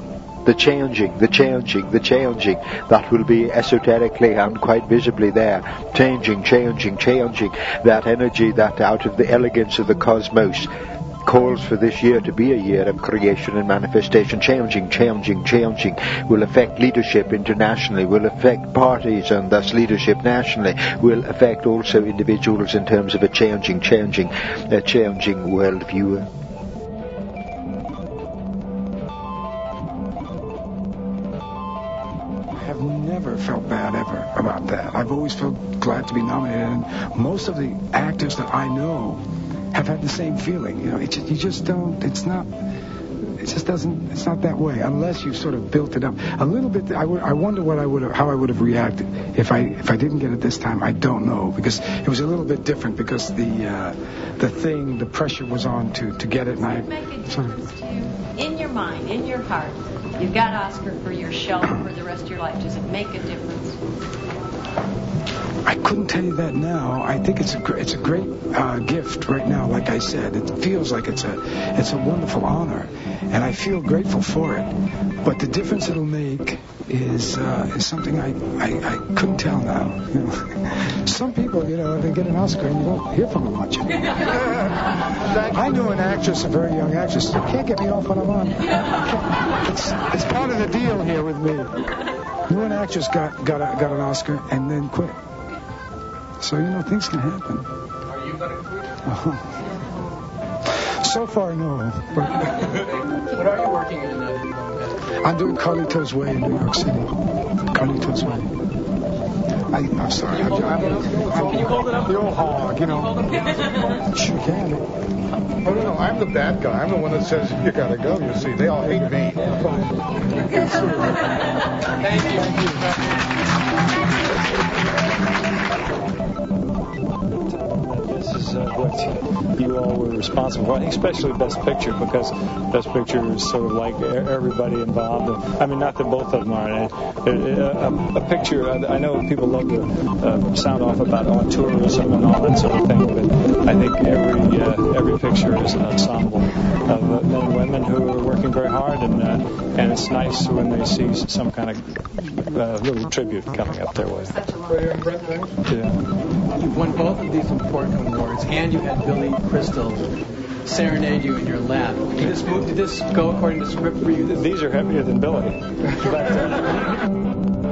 The changing, the changing, the changing, that will be esoterically and quite visibly there. Changing, changing, changing. That energy that out of the elegance of the cosmos calls for this year to be a year of creation and manifestation. Changing, changing, changing will affect leadership internationally, will affect parties and thus leadership nationally, will affect also individuals in terms of a changing, changing, a changing worldview. I've never felt bad ever about that. I've always felt glad to be nominated, and most of the actors that I know have had the same feeling. You know, it just, you just don't. It's not. It just doesn't. It's not that way unless you sort of built it up a little bit. I, w- I wonder what I would have, how I would have reacted if I if I didn't get it this time. I don't know, because it was a little bit different, because the uh, the thing, the pressure was on to to get it, and I make a sort difference of. to you in your mind, in your heart. You've got Oscar for your shelf for the rest of your life. Does it make a difference? I couldn't tell you that now. I think it's a gr- it's a great uh, gift right now. Like I said, it feels like it's a it's a wonderful honor, and I feel grateful for it. But the difference it'll make is uh, is something I, I, I couldn't tell now. You know, some people, you know, they get an Oscar and you don't hear from them much. I knew an actress, a very young actress. She can't get me off when I'm on. It's it's part of the deal here with me. Knew an actress got got a, got an Oscar and then quit. So, you know, things can happen. Are you going to quit? Uh-huh. So far, no. But what are you working in? Uh, I'm doing Carlito's Way in New York City. Carlito's Way. I, I'm sorry. I'm, I'm, I'm, Can you hold it up? The old hog, you know. Sure can. Oh, no, no, I'm the bad guy. I'm the one that says you gotta go, you see. They all hate me. Thank you. Thank you. This is uh, what you all were responsible for. I think especially Best Picture, because Best Picture is sort of like everybody involved. I mean, not that both of them are. A, a, a picture, I know people love to uh, sound off about auteurism and all that sort of thing, but I think every uh, every picture is an ensemble of men and women who are working very hard, and uh, and it's nice when they see some kind of uh, little tribute coming up their way. Yeah. You've won both of these important awards, and you had Billy Crystal serenade you in your lap. Did this move? Did this go according to script for you? These are heavier than Billy. But, uh,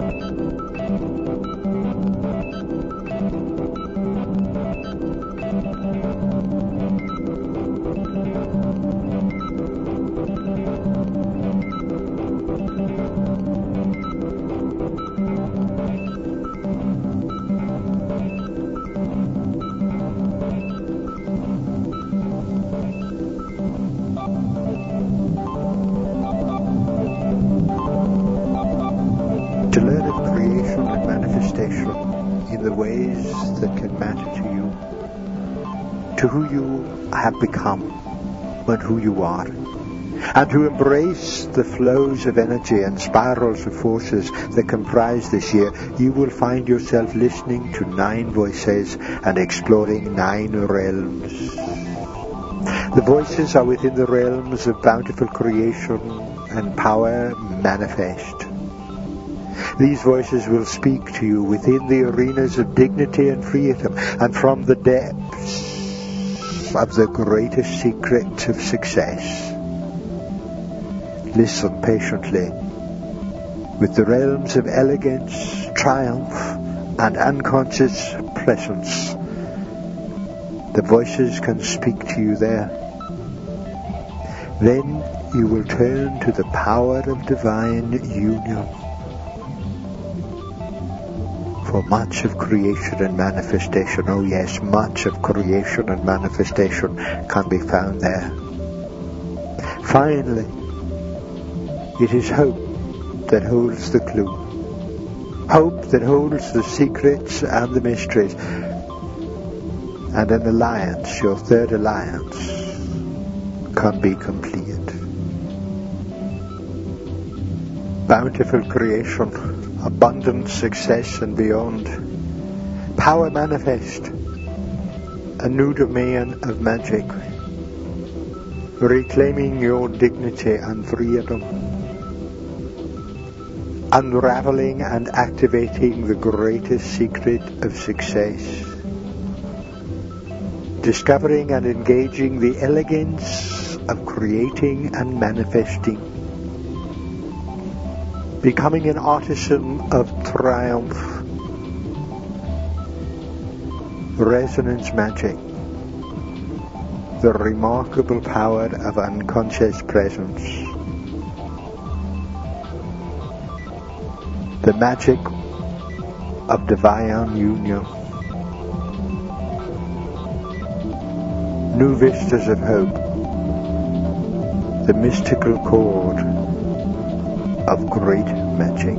To learn of creation and manifestation in the ways that can matter to you, to who you have become and who you are, and to embrace the flows of energy and spirals of forces that comprise this year, you will find yourself listening to nine voices and exploring nine realms. The voices are within the realms of bountiful creation and power manifest. These voices will speak to you within the arenas of dignity and freedom, and from the depths of the greatest secret of success. Listen patiently. With the realms of elegance, triumph, and unconscious presence, the voices can speak to you there. Then you will turn to the power of divine union. For much of creation and manifestation, oh yes, much of creation and manifestation can be found there. Finally, it is hope that holds the clue. Hope that holds the secrets and the mysteries. And an alliance, your third alliance, can be completed. Bountiful creation, abundant success and beyond, power manifest, a new domain of magic, reclaiming your dignity and freedom, unraveling and activating the greatest secret of success, discovering and engaging the elegance of creating and manifesting, becoming an artisan of triumph, resonance magic, the remarkable power of unconscious presence, the magic of divine union, new vistas of hope, the mystical chord of great magic.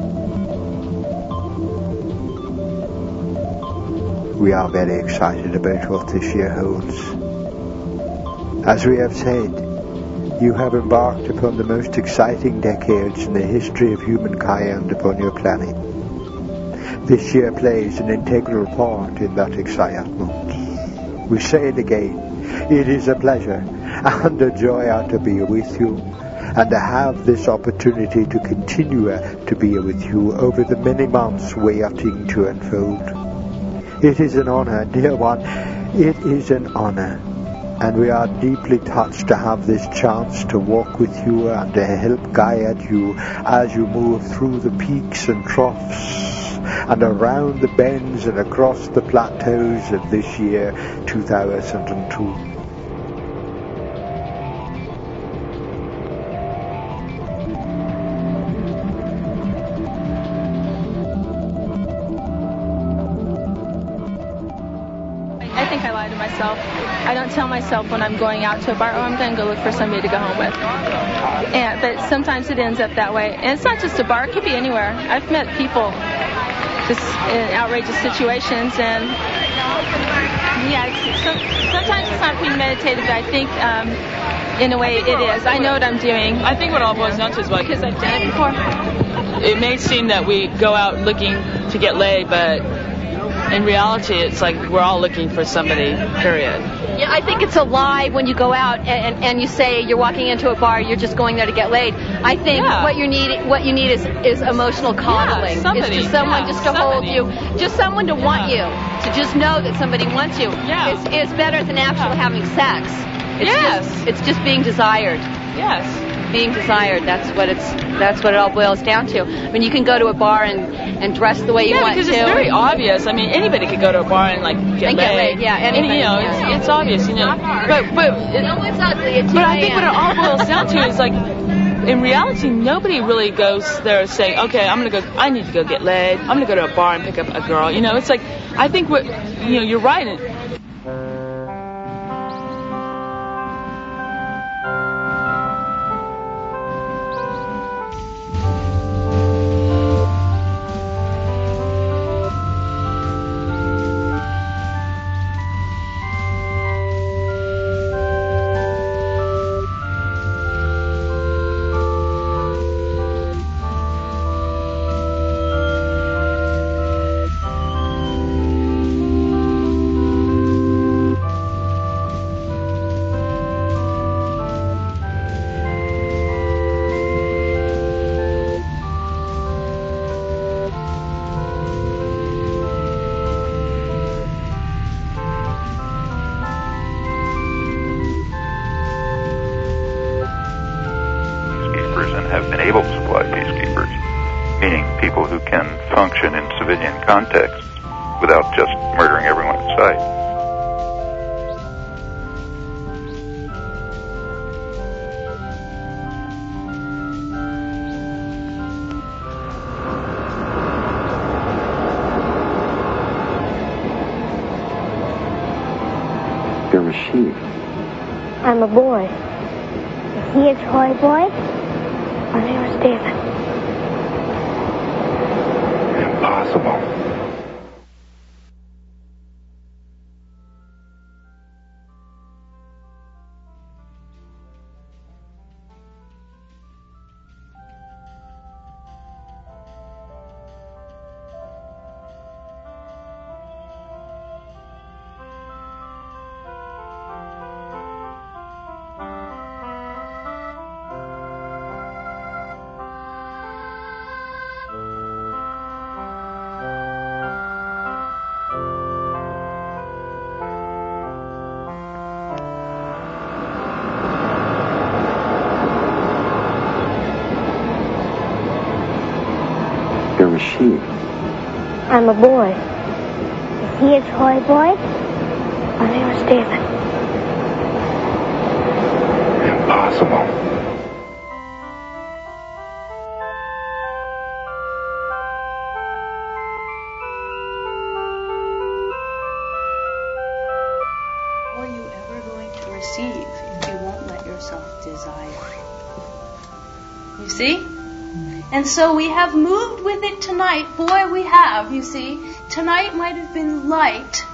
We are very excited about what this year holds. As we have said, you have embarked upon the most exciting decades in the history of humankind upon your planet. This year plays an integral part in that excitement. We say it again, it is a pleasure and a joy to be with you, and to have this opportunity to continue to be with you over the many months waiting to unfold. It is an honor, dear one, it is an honor, and we are deeply touched to have this chance to walk with you and to help guide you as you move through the peaks and troughs and around the bends and across the plateaus of this year two thousand two. I think I lie to myself. I don't tell myself when I'm going out to a bar, oh, I'm going to go look for somebody to go home with. And, but sometimes it ends up that way. And it's not just a bar. It could be anywhere. I've met people just in outrageous situations. And, yeah, it's, so, sometimes it's not premeditated, but I think um, in a way it is. I know what I'm doing. I think what it all boils down to is like, because I've done it before. It may seem that we go out looking to get laid, but in reality, it's like we're all looking for somebody, period. Yeah, I think it's a lie when you go out and, and, and you say you're walking into a bar, you're just going there to get laid. I think Yeah. what you need what you need is, is emotional coddling. Yeah, somebody, it's just someone yeah, just to somebody. hold you, just someone to want you, to just know that somebody wants you. Yeah. It's, it's better than actually having sex. It's Yes. just, it's just being desired. Yes. Being desired. That's what it's. That's what it all boils down to. I mean, you can go to a bar and, and dress the way you yeah, want to. because it's very obvious. I mean, anybody could go to a bar and like get And laid. get laid, yeah, And, anybody, you know, yeah. it's, it's obvious, you know. But but it, No, it's ugly. It's but I think what it all boils down to is like, in reality, nobody really goes there saying, okay, I'm gonna go. I need to go get laid. I'm gonna go to a bar and pick up a girl. You know, it's like I think what you know. You're right. and have been able to supply peacekeepers, meaning people who can function in civilian contexts without just murdering everyone at sight. You're a she. I'm a boy. Is he a toy boy? My name is David. Impossible. she? I'm a boy. Is he a toy boy? My name is David. Impossible. How are you ever going to receive if you won't let yourself desire? You see? And so we have moved with it tonight. Boy, we have, you see. Tonight might have been light,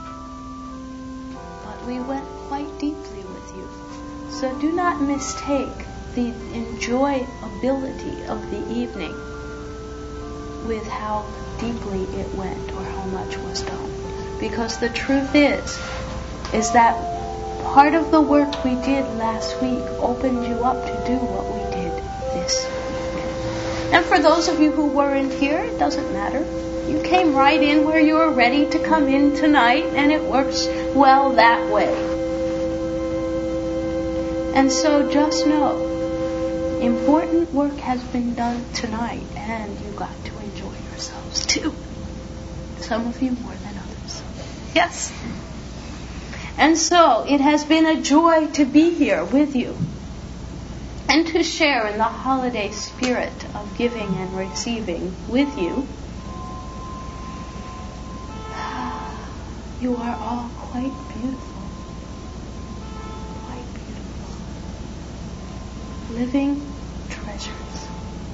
but we went quite deeply with you. So do not mistake the enjoyability of the evening with how deeply it went or how much was done. Because the truth is, is that part of the work we did last week opened you up to do what we did this week. And for those of you who weren't here, it doesn't matter. You came right in where you were ready to come in tonight, and it works well that way. And so just know, important work has been done tonight, and you got to enjoy yourselves too. Some of you more than others. Yes. And so it has been a joy to be here with you and to share in the holiday spirit of giving and receiving with you. You are all quite beautiful. Quite beautiful. Living treasures.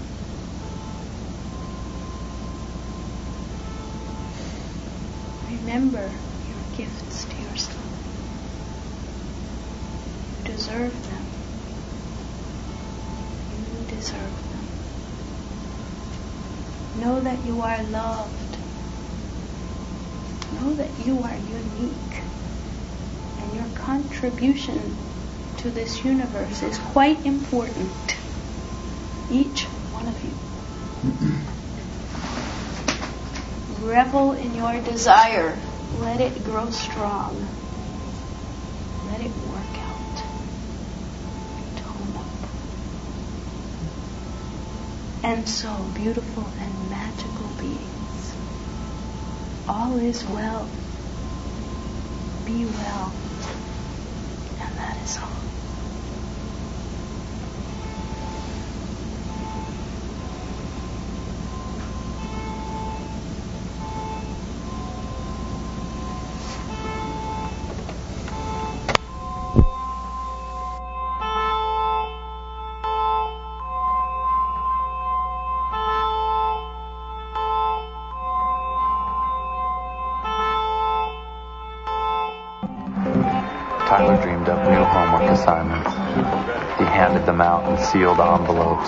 Remember your gifts to yourself. You deserve them. You deserve them. Know that you are loved. Know that you are unique. And your contribution to this universe is quite important. Each one of you. Revel in your desire. Let it grow strong. Let it work out. Tone up. And so, beautiful and magical beings, all is well. Be well. And that is all. Tyler dreamed up new homework assignments. He handed them out in sealed envelopes.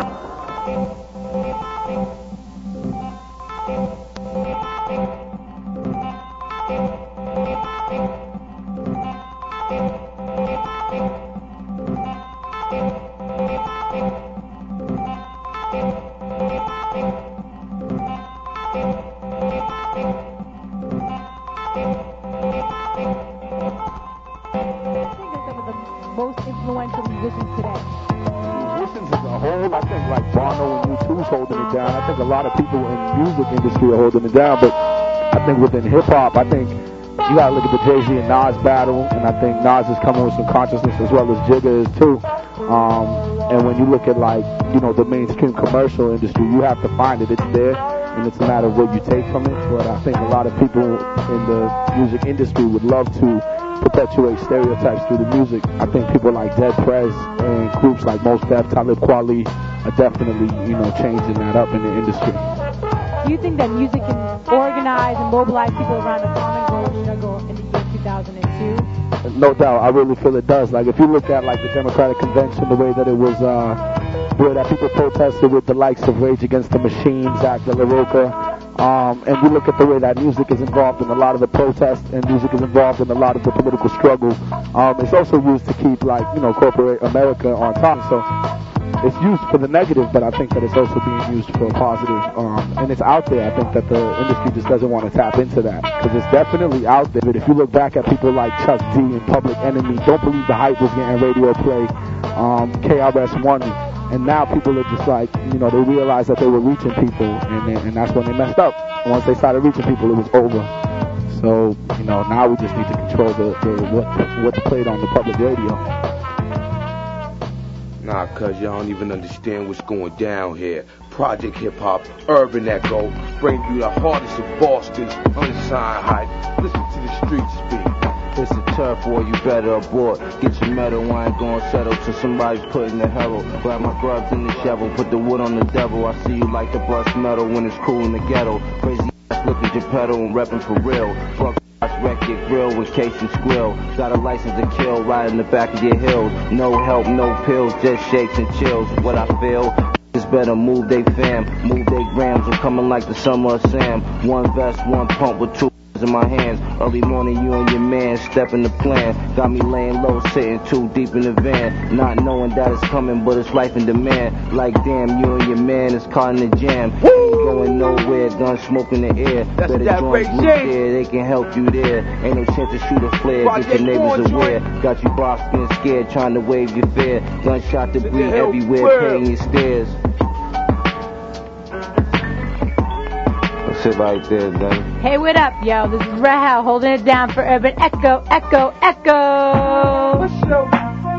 Most influential musicians today? Musicians as a whole, I think like Bono and U two's holding it down. I think a lot of people in the music industry are holding it down, but I think within hip-hop, I think you gotta look at the Jay-Z and Nas battle, and I think Nas is coming with some consciousness as well as Jigga is too. Um, and when you look at like, you know, the mainstream commercial industry, you have to find it. It's there, and it's a matter of what you take from it. But I think a lot of people in the music industry would love to perpetuate stereotypes through the music. I think people like Dead Prez and groups like Mos Def, Talib Kweli are definitely, you know, changing that up in the industry. Do you think that music can organize and mobilize people around a common goal and struggle in the year two thousand two? No doubt. I really feel it does. Like, if you look at, like, the Democratic Convention, the way that it was, uh, the way that people protested with the likes of Rage Against the Machine, Zach De La Rocha, Um, and we look at the way that music is involved in a lot of the protests and music is involved in a lot of the political struggle. Um, it's also used to keep, like, you know, corporate America on top. So it's used for the negative, but I think that it's also being used for a positive. Um, and it's out there. I think that the industry just doesn't want to tap into that because it's definitely out there. But if you look back at people like Chuck D and Public Enemy, Don't Believe the Hype was getting radio play. Um, K R S One And now people are just like, you know, they realized that they were reaching people, and then, and that's when they messed up. Once they started reaching people, it was over. So, you know, now we just need to control the, the what what's played on the public radio. Nah, cuz y'all don't even understand what's going down here. Project Hip Hop, Urban Echo, bring you the hardest of Boston's unsigned hype. Listen to the streets speak. It's a turf war, you better abort. Get your medal, I ain't gonna settle till somebody's putting the herald. Grab my grubs in the shovel, put the wood on the devil. I see you like to brush metal when it's cool in the ghetto. Crazy ass look at your pedal and reppin' for real. Fuck wreck your grill with case and squill. Got a license to kill right in the back of your hills. No help, no pills, just shakes and chills. What I feel is better move they fam, move they grams. I'm coming like the summer of Sam. One vest, one pump with two in my hands. Early morning, you and your man step in the plan. Got me laying low, sitting too deep in the van. Not knowing that it's coming, but it's life in demand. Like damn, you and your man is caught in the jam. Ain't going nowhere, gun smoke in the air. That's Better that join great group shit. there, they can help you there. Ain't no chance to shoot a flare, get your neighbors aware. Got you boxed and scared, trying to wave your fear. Gunshot debris everywhere, paying your stairs. Sit right there, then. Hey, what up, yo? This is Rahel holding it down for Urban Echo, Echo, Echo. What's up?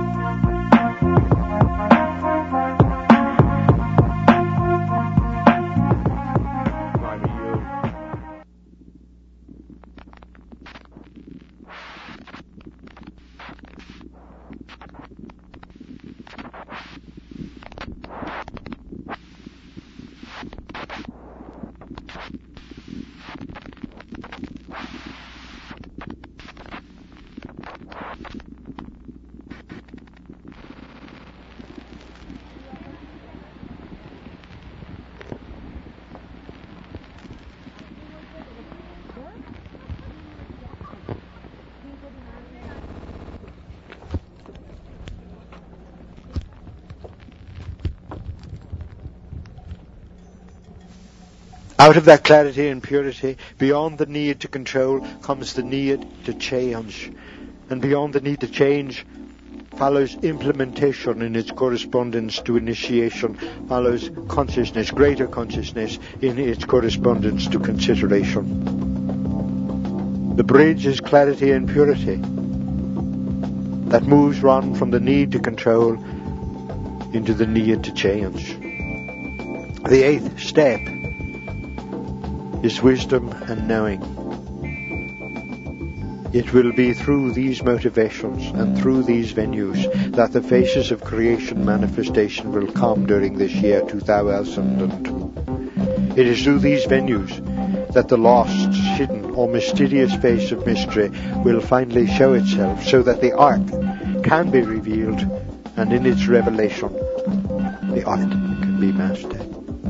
Out of that clarity and purity, beyond the need to control, comes the need to change. And beyond the need to change, follows implementation in its correspondence to initiation, follows consciousness, greater consciousness in its correspondence to consideration. The bridge is clarity and purity that moves one from the need to control into the need to change. The eighth step is wisdom and knowing. It will be through these motivations and through these venues that the faces of creation manifestation will come during this year two thousand two. It is through these venues that the lost, hidden or mysterious face of mystery will finally show itself, so that the art can be revealed, and in its revelation the art can be mastered.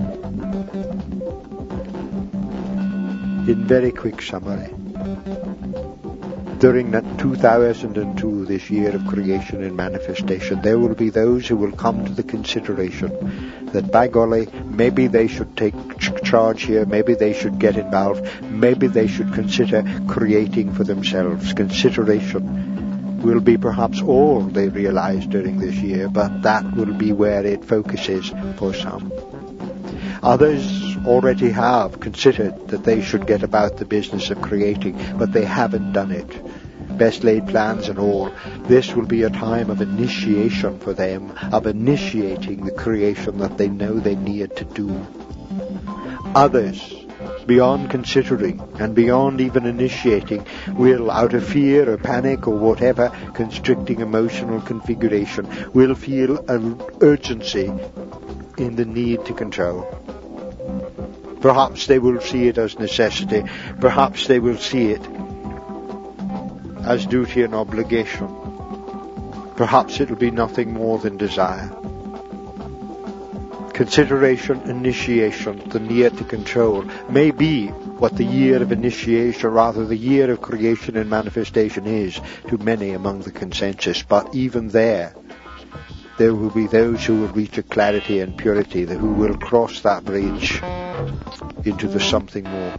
In very quick summary, during that two thousand two, this year of creation and manifestation, there will be those who will come to the consideration that, by golly, maybe they should take ch- charge here, maybe they should get involved, maybe they should consider creating for themselves. Consideration will be perhaps all they realize during this year, but that will be where it focuses for some. Others already have considered that they should get about the business of creating, but they haven't done it. Best laid plans and all, this will be a time of initiation for them, of initiating the creation that they know they need to do. Others, beyond considering and beyond even initiating, will, out of fear or panic or whatever constricting emotional configuration, will feel an urgency in the need to control. Perhaps they will see it as necessity. Perhaps they will see it as duty and obligation. Perhaps it will be nothing more than desire. Consideration, initiation, the need to control, may be what the year of initiation, rather the year of creation and manifestation is to many among the consensus. But even there, there will be those who will reach a clarity and purity, who will cross that bridge into the something more.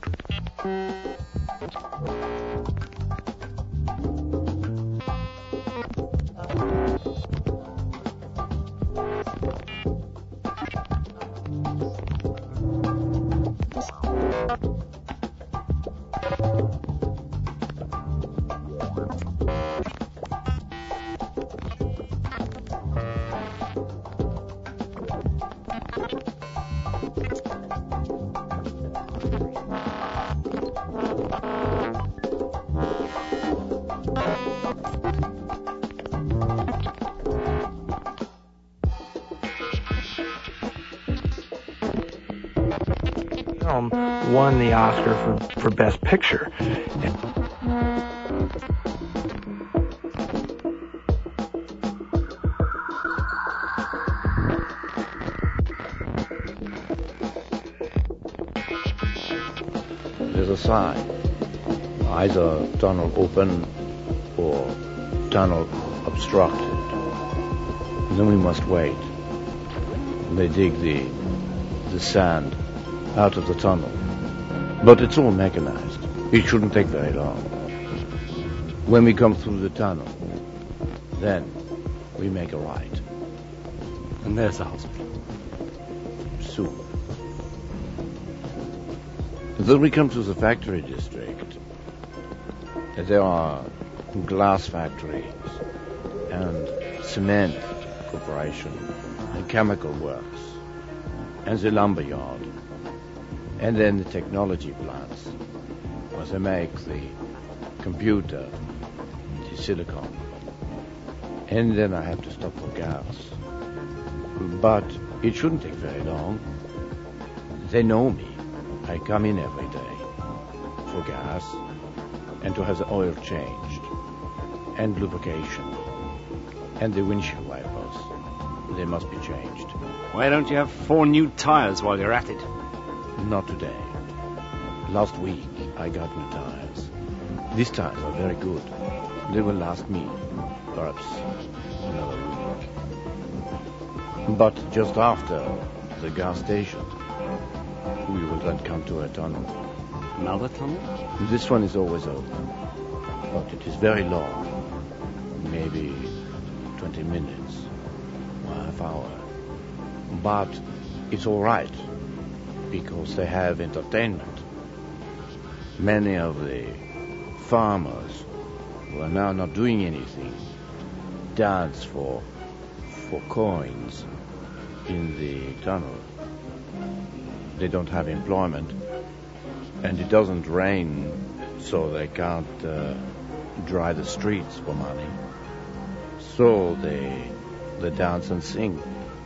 film won the Oscar for, for Best Picture. There's a sign, either tunnel open or tunnel obstructed. And then we must wait. They dig the the sand out of the tunnel. But it's all mechanized. It shouldn't take very long. When we come through the tunnel, then we make a right. And there's the hospital. Soon. Then we come to the factory district. There are glass factories and cement corporation and chemical works and the lumber yard and then the technology plants where they make the computer, the silicon. And then I have to stop for gas. But it shouldn't take very long. They know me. I come in every day for gas and to have the oil changed and lubrication and the windshield wipers. They must be changed. Why don't you have four new tires while you're at it? Not today. Last week I got new tires. These tires are very good. They will last me perhaps another week. But just after the gas station, we will then come to a tunnel. Another tunnel? This one is always open, but it is very long, maybe twenty minutes or a half hour. But it's all right, because they have entertainment. Many of the farmers who are now not doing anything dance for, for coins in the tunnel. They don't have employment, and it doesn't rain, so they can't uh, dry the streets for money. So they they dance and sing.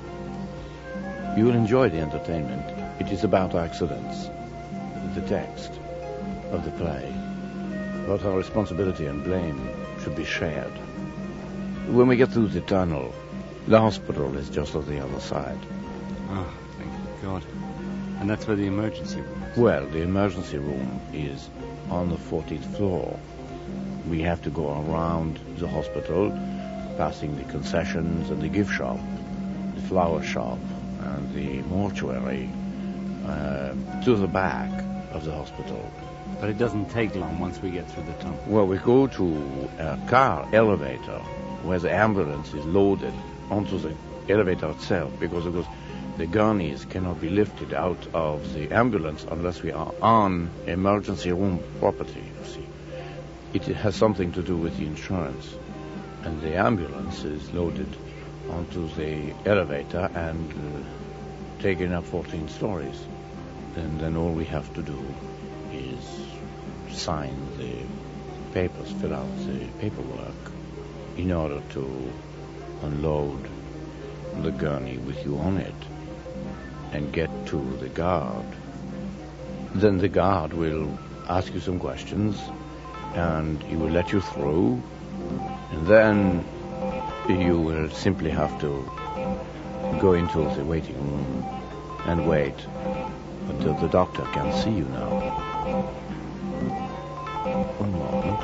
You will enjoy the entertainment. It is about accidents, the text of the play. But our responsibility and blame should be shared. When we get through the tunnel, the hospital is just on the other side. Oh, thank God. And that's where the emergency room is? Well, the emergency room is on the fourteenth floor. We have to go around the hospital, passing the concessions and the gift shop, the flower shop, and the mortuary, uh, to the back of the hospital. But it doesn't take long once we get through the tunnel. Well, we go to a car elevator where the ambulance is loaded onto the elevator itself, because of course the gurneys cannot be lifted out of the ambulance unless we are on emergency room property, you see. It has something to do with the insurance. And the ambulance is loaded onto the elevator and uh, taken up fourteen stories. And then all we have to do is sign the papers, fill out the paperwork in order to unload the gurney with you on it and get to the guard. Then the guard will ask you some questions and he will let you through, and then you will simply have to go into the waiting room and wait until the doctor can see you now. One moment.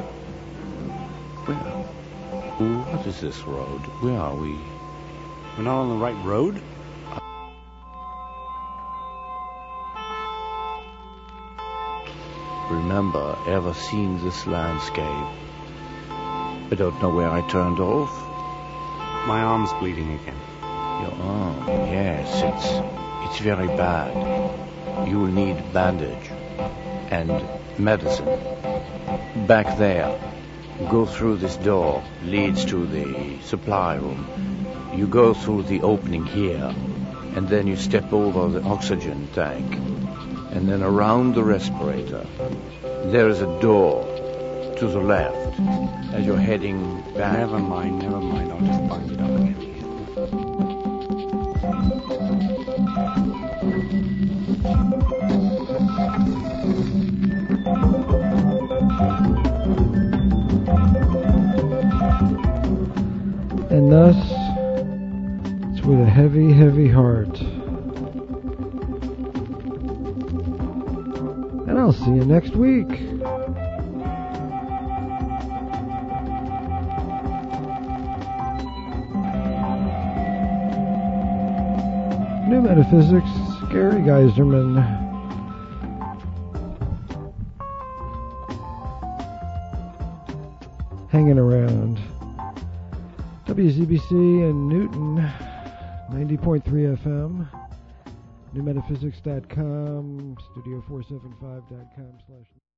Where? What is this road? Where are we? We're not on the right road? Remember ever seen this landscape? I don't know where I turned off. My arm's bleeding again. Your arm? Yes, it's it's very bad. You will need bandage and medicine. Back there, go through this door, leads to the supply room. You go through the opening here, and then you step over the oxygen tank, and then around the respirator. There is a door to the left as you're heading back. Never mind, never mind. I'll just bind it up again. thus, it's with a heavy, heavy heart. And I'll see you next week. New Metaphysics, Gary Geiserman. Hanging around. W Z B C in Newton, ninety point three F M, new metaphysics dot com, studio four seventy-five dot com slash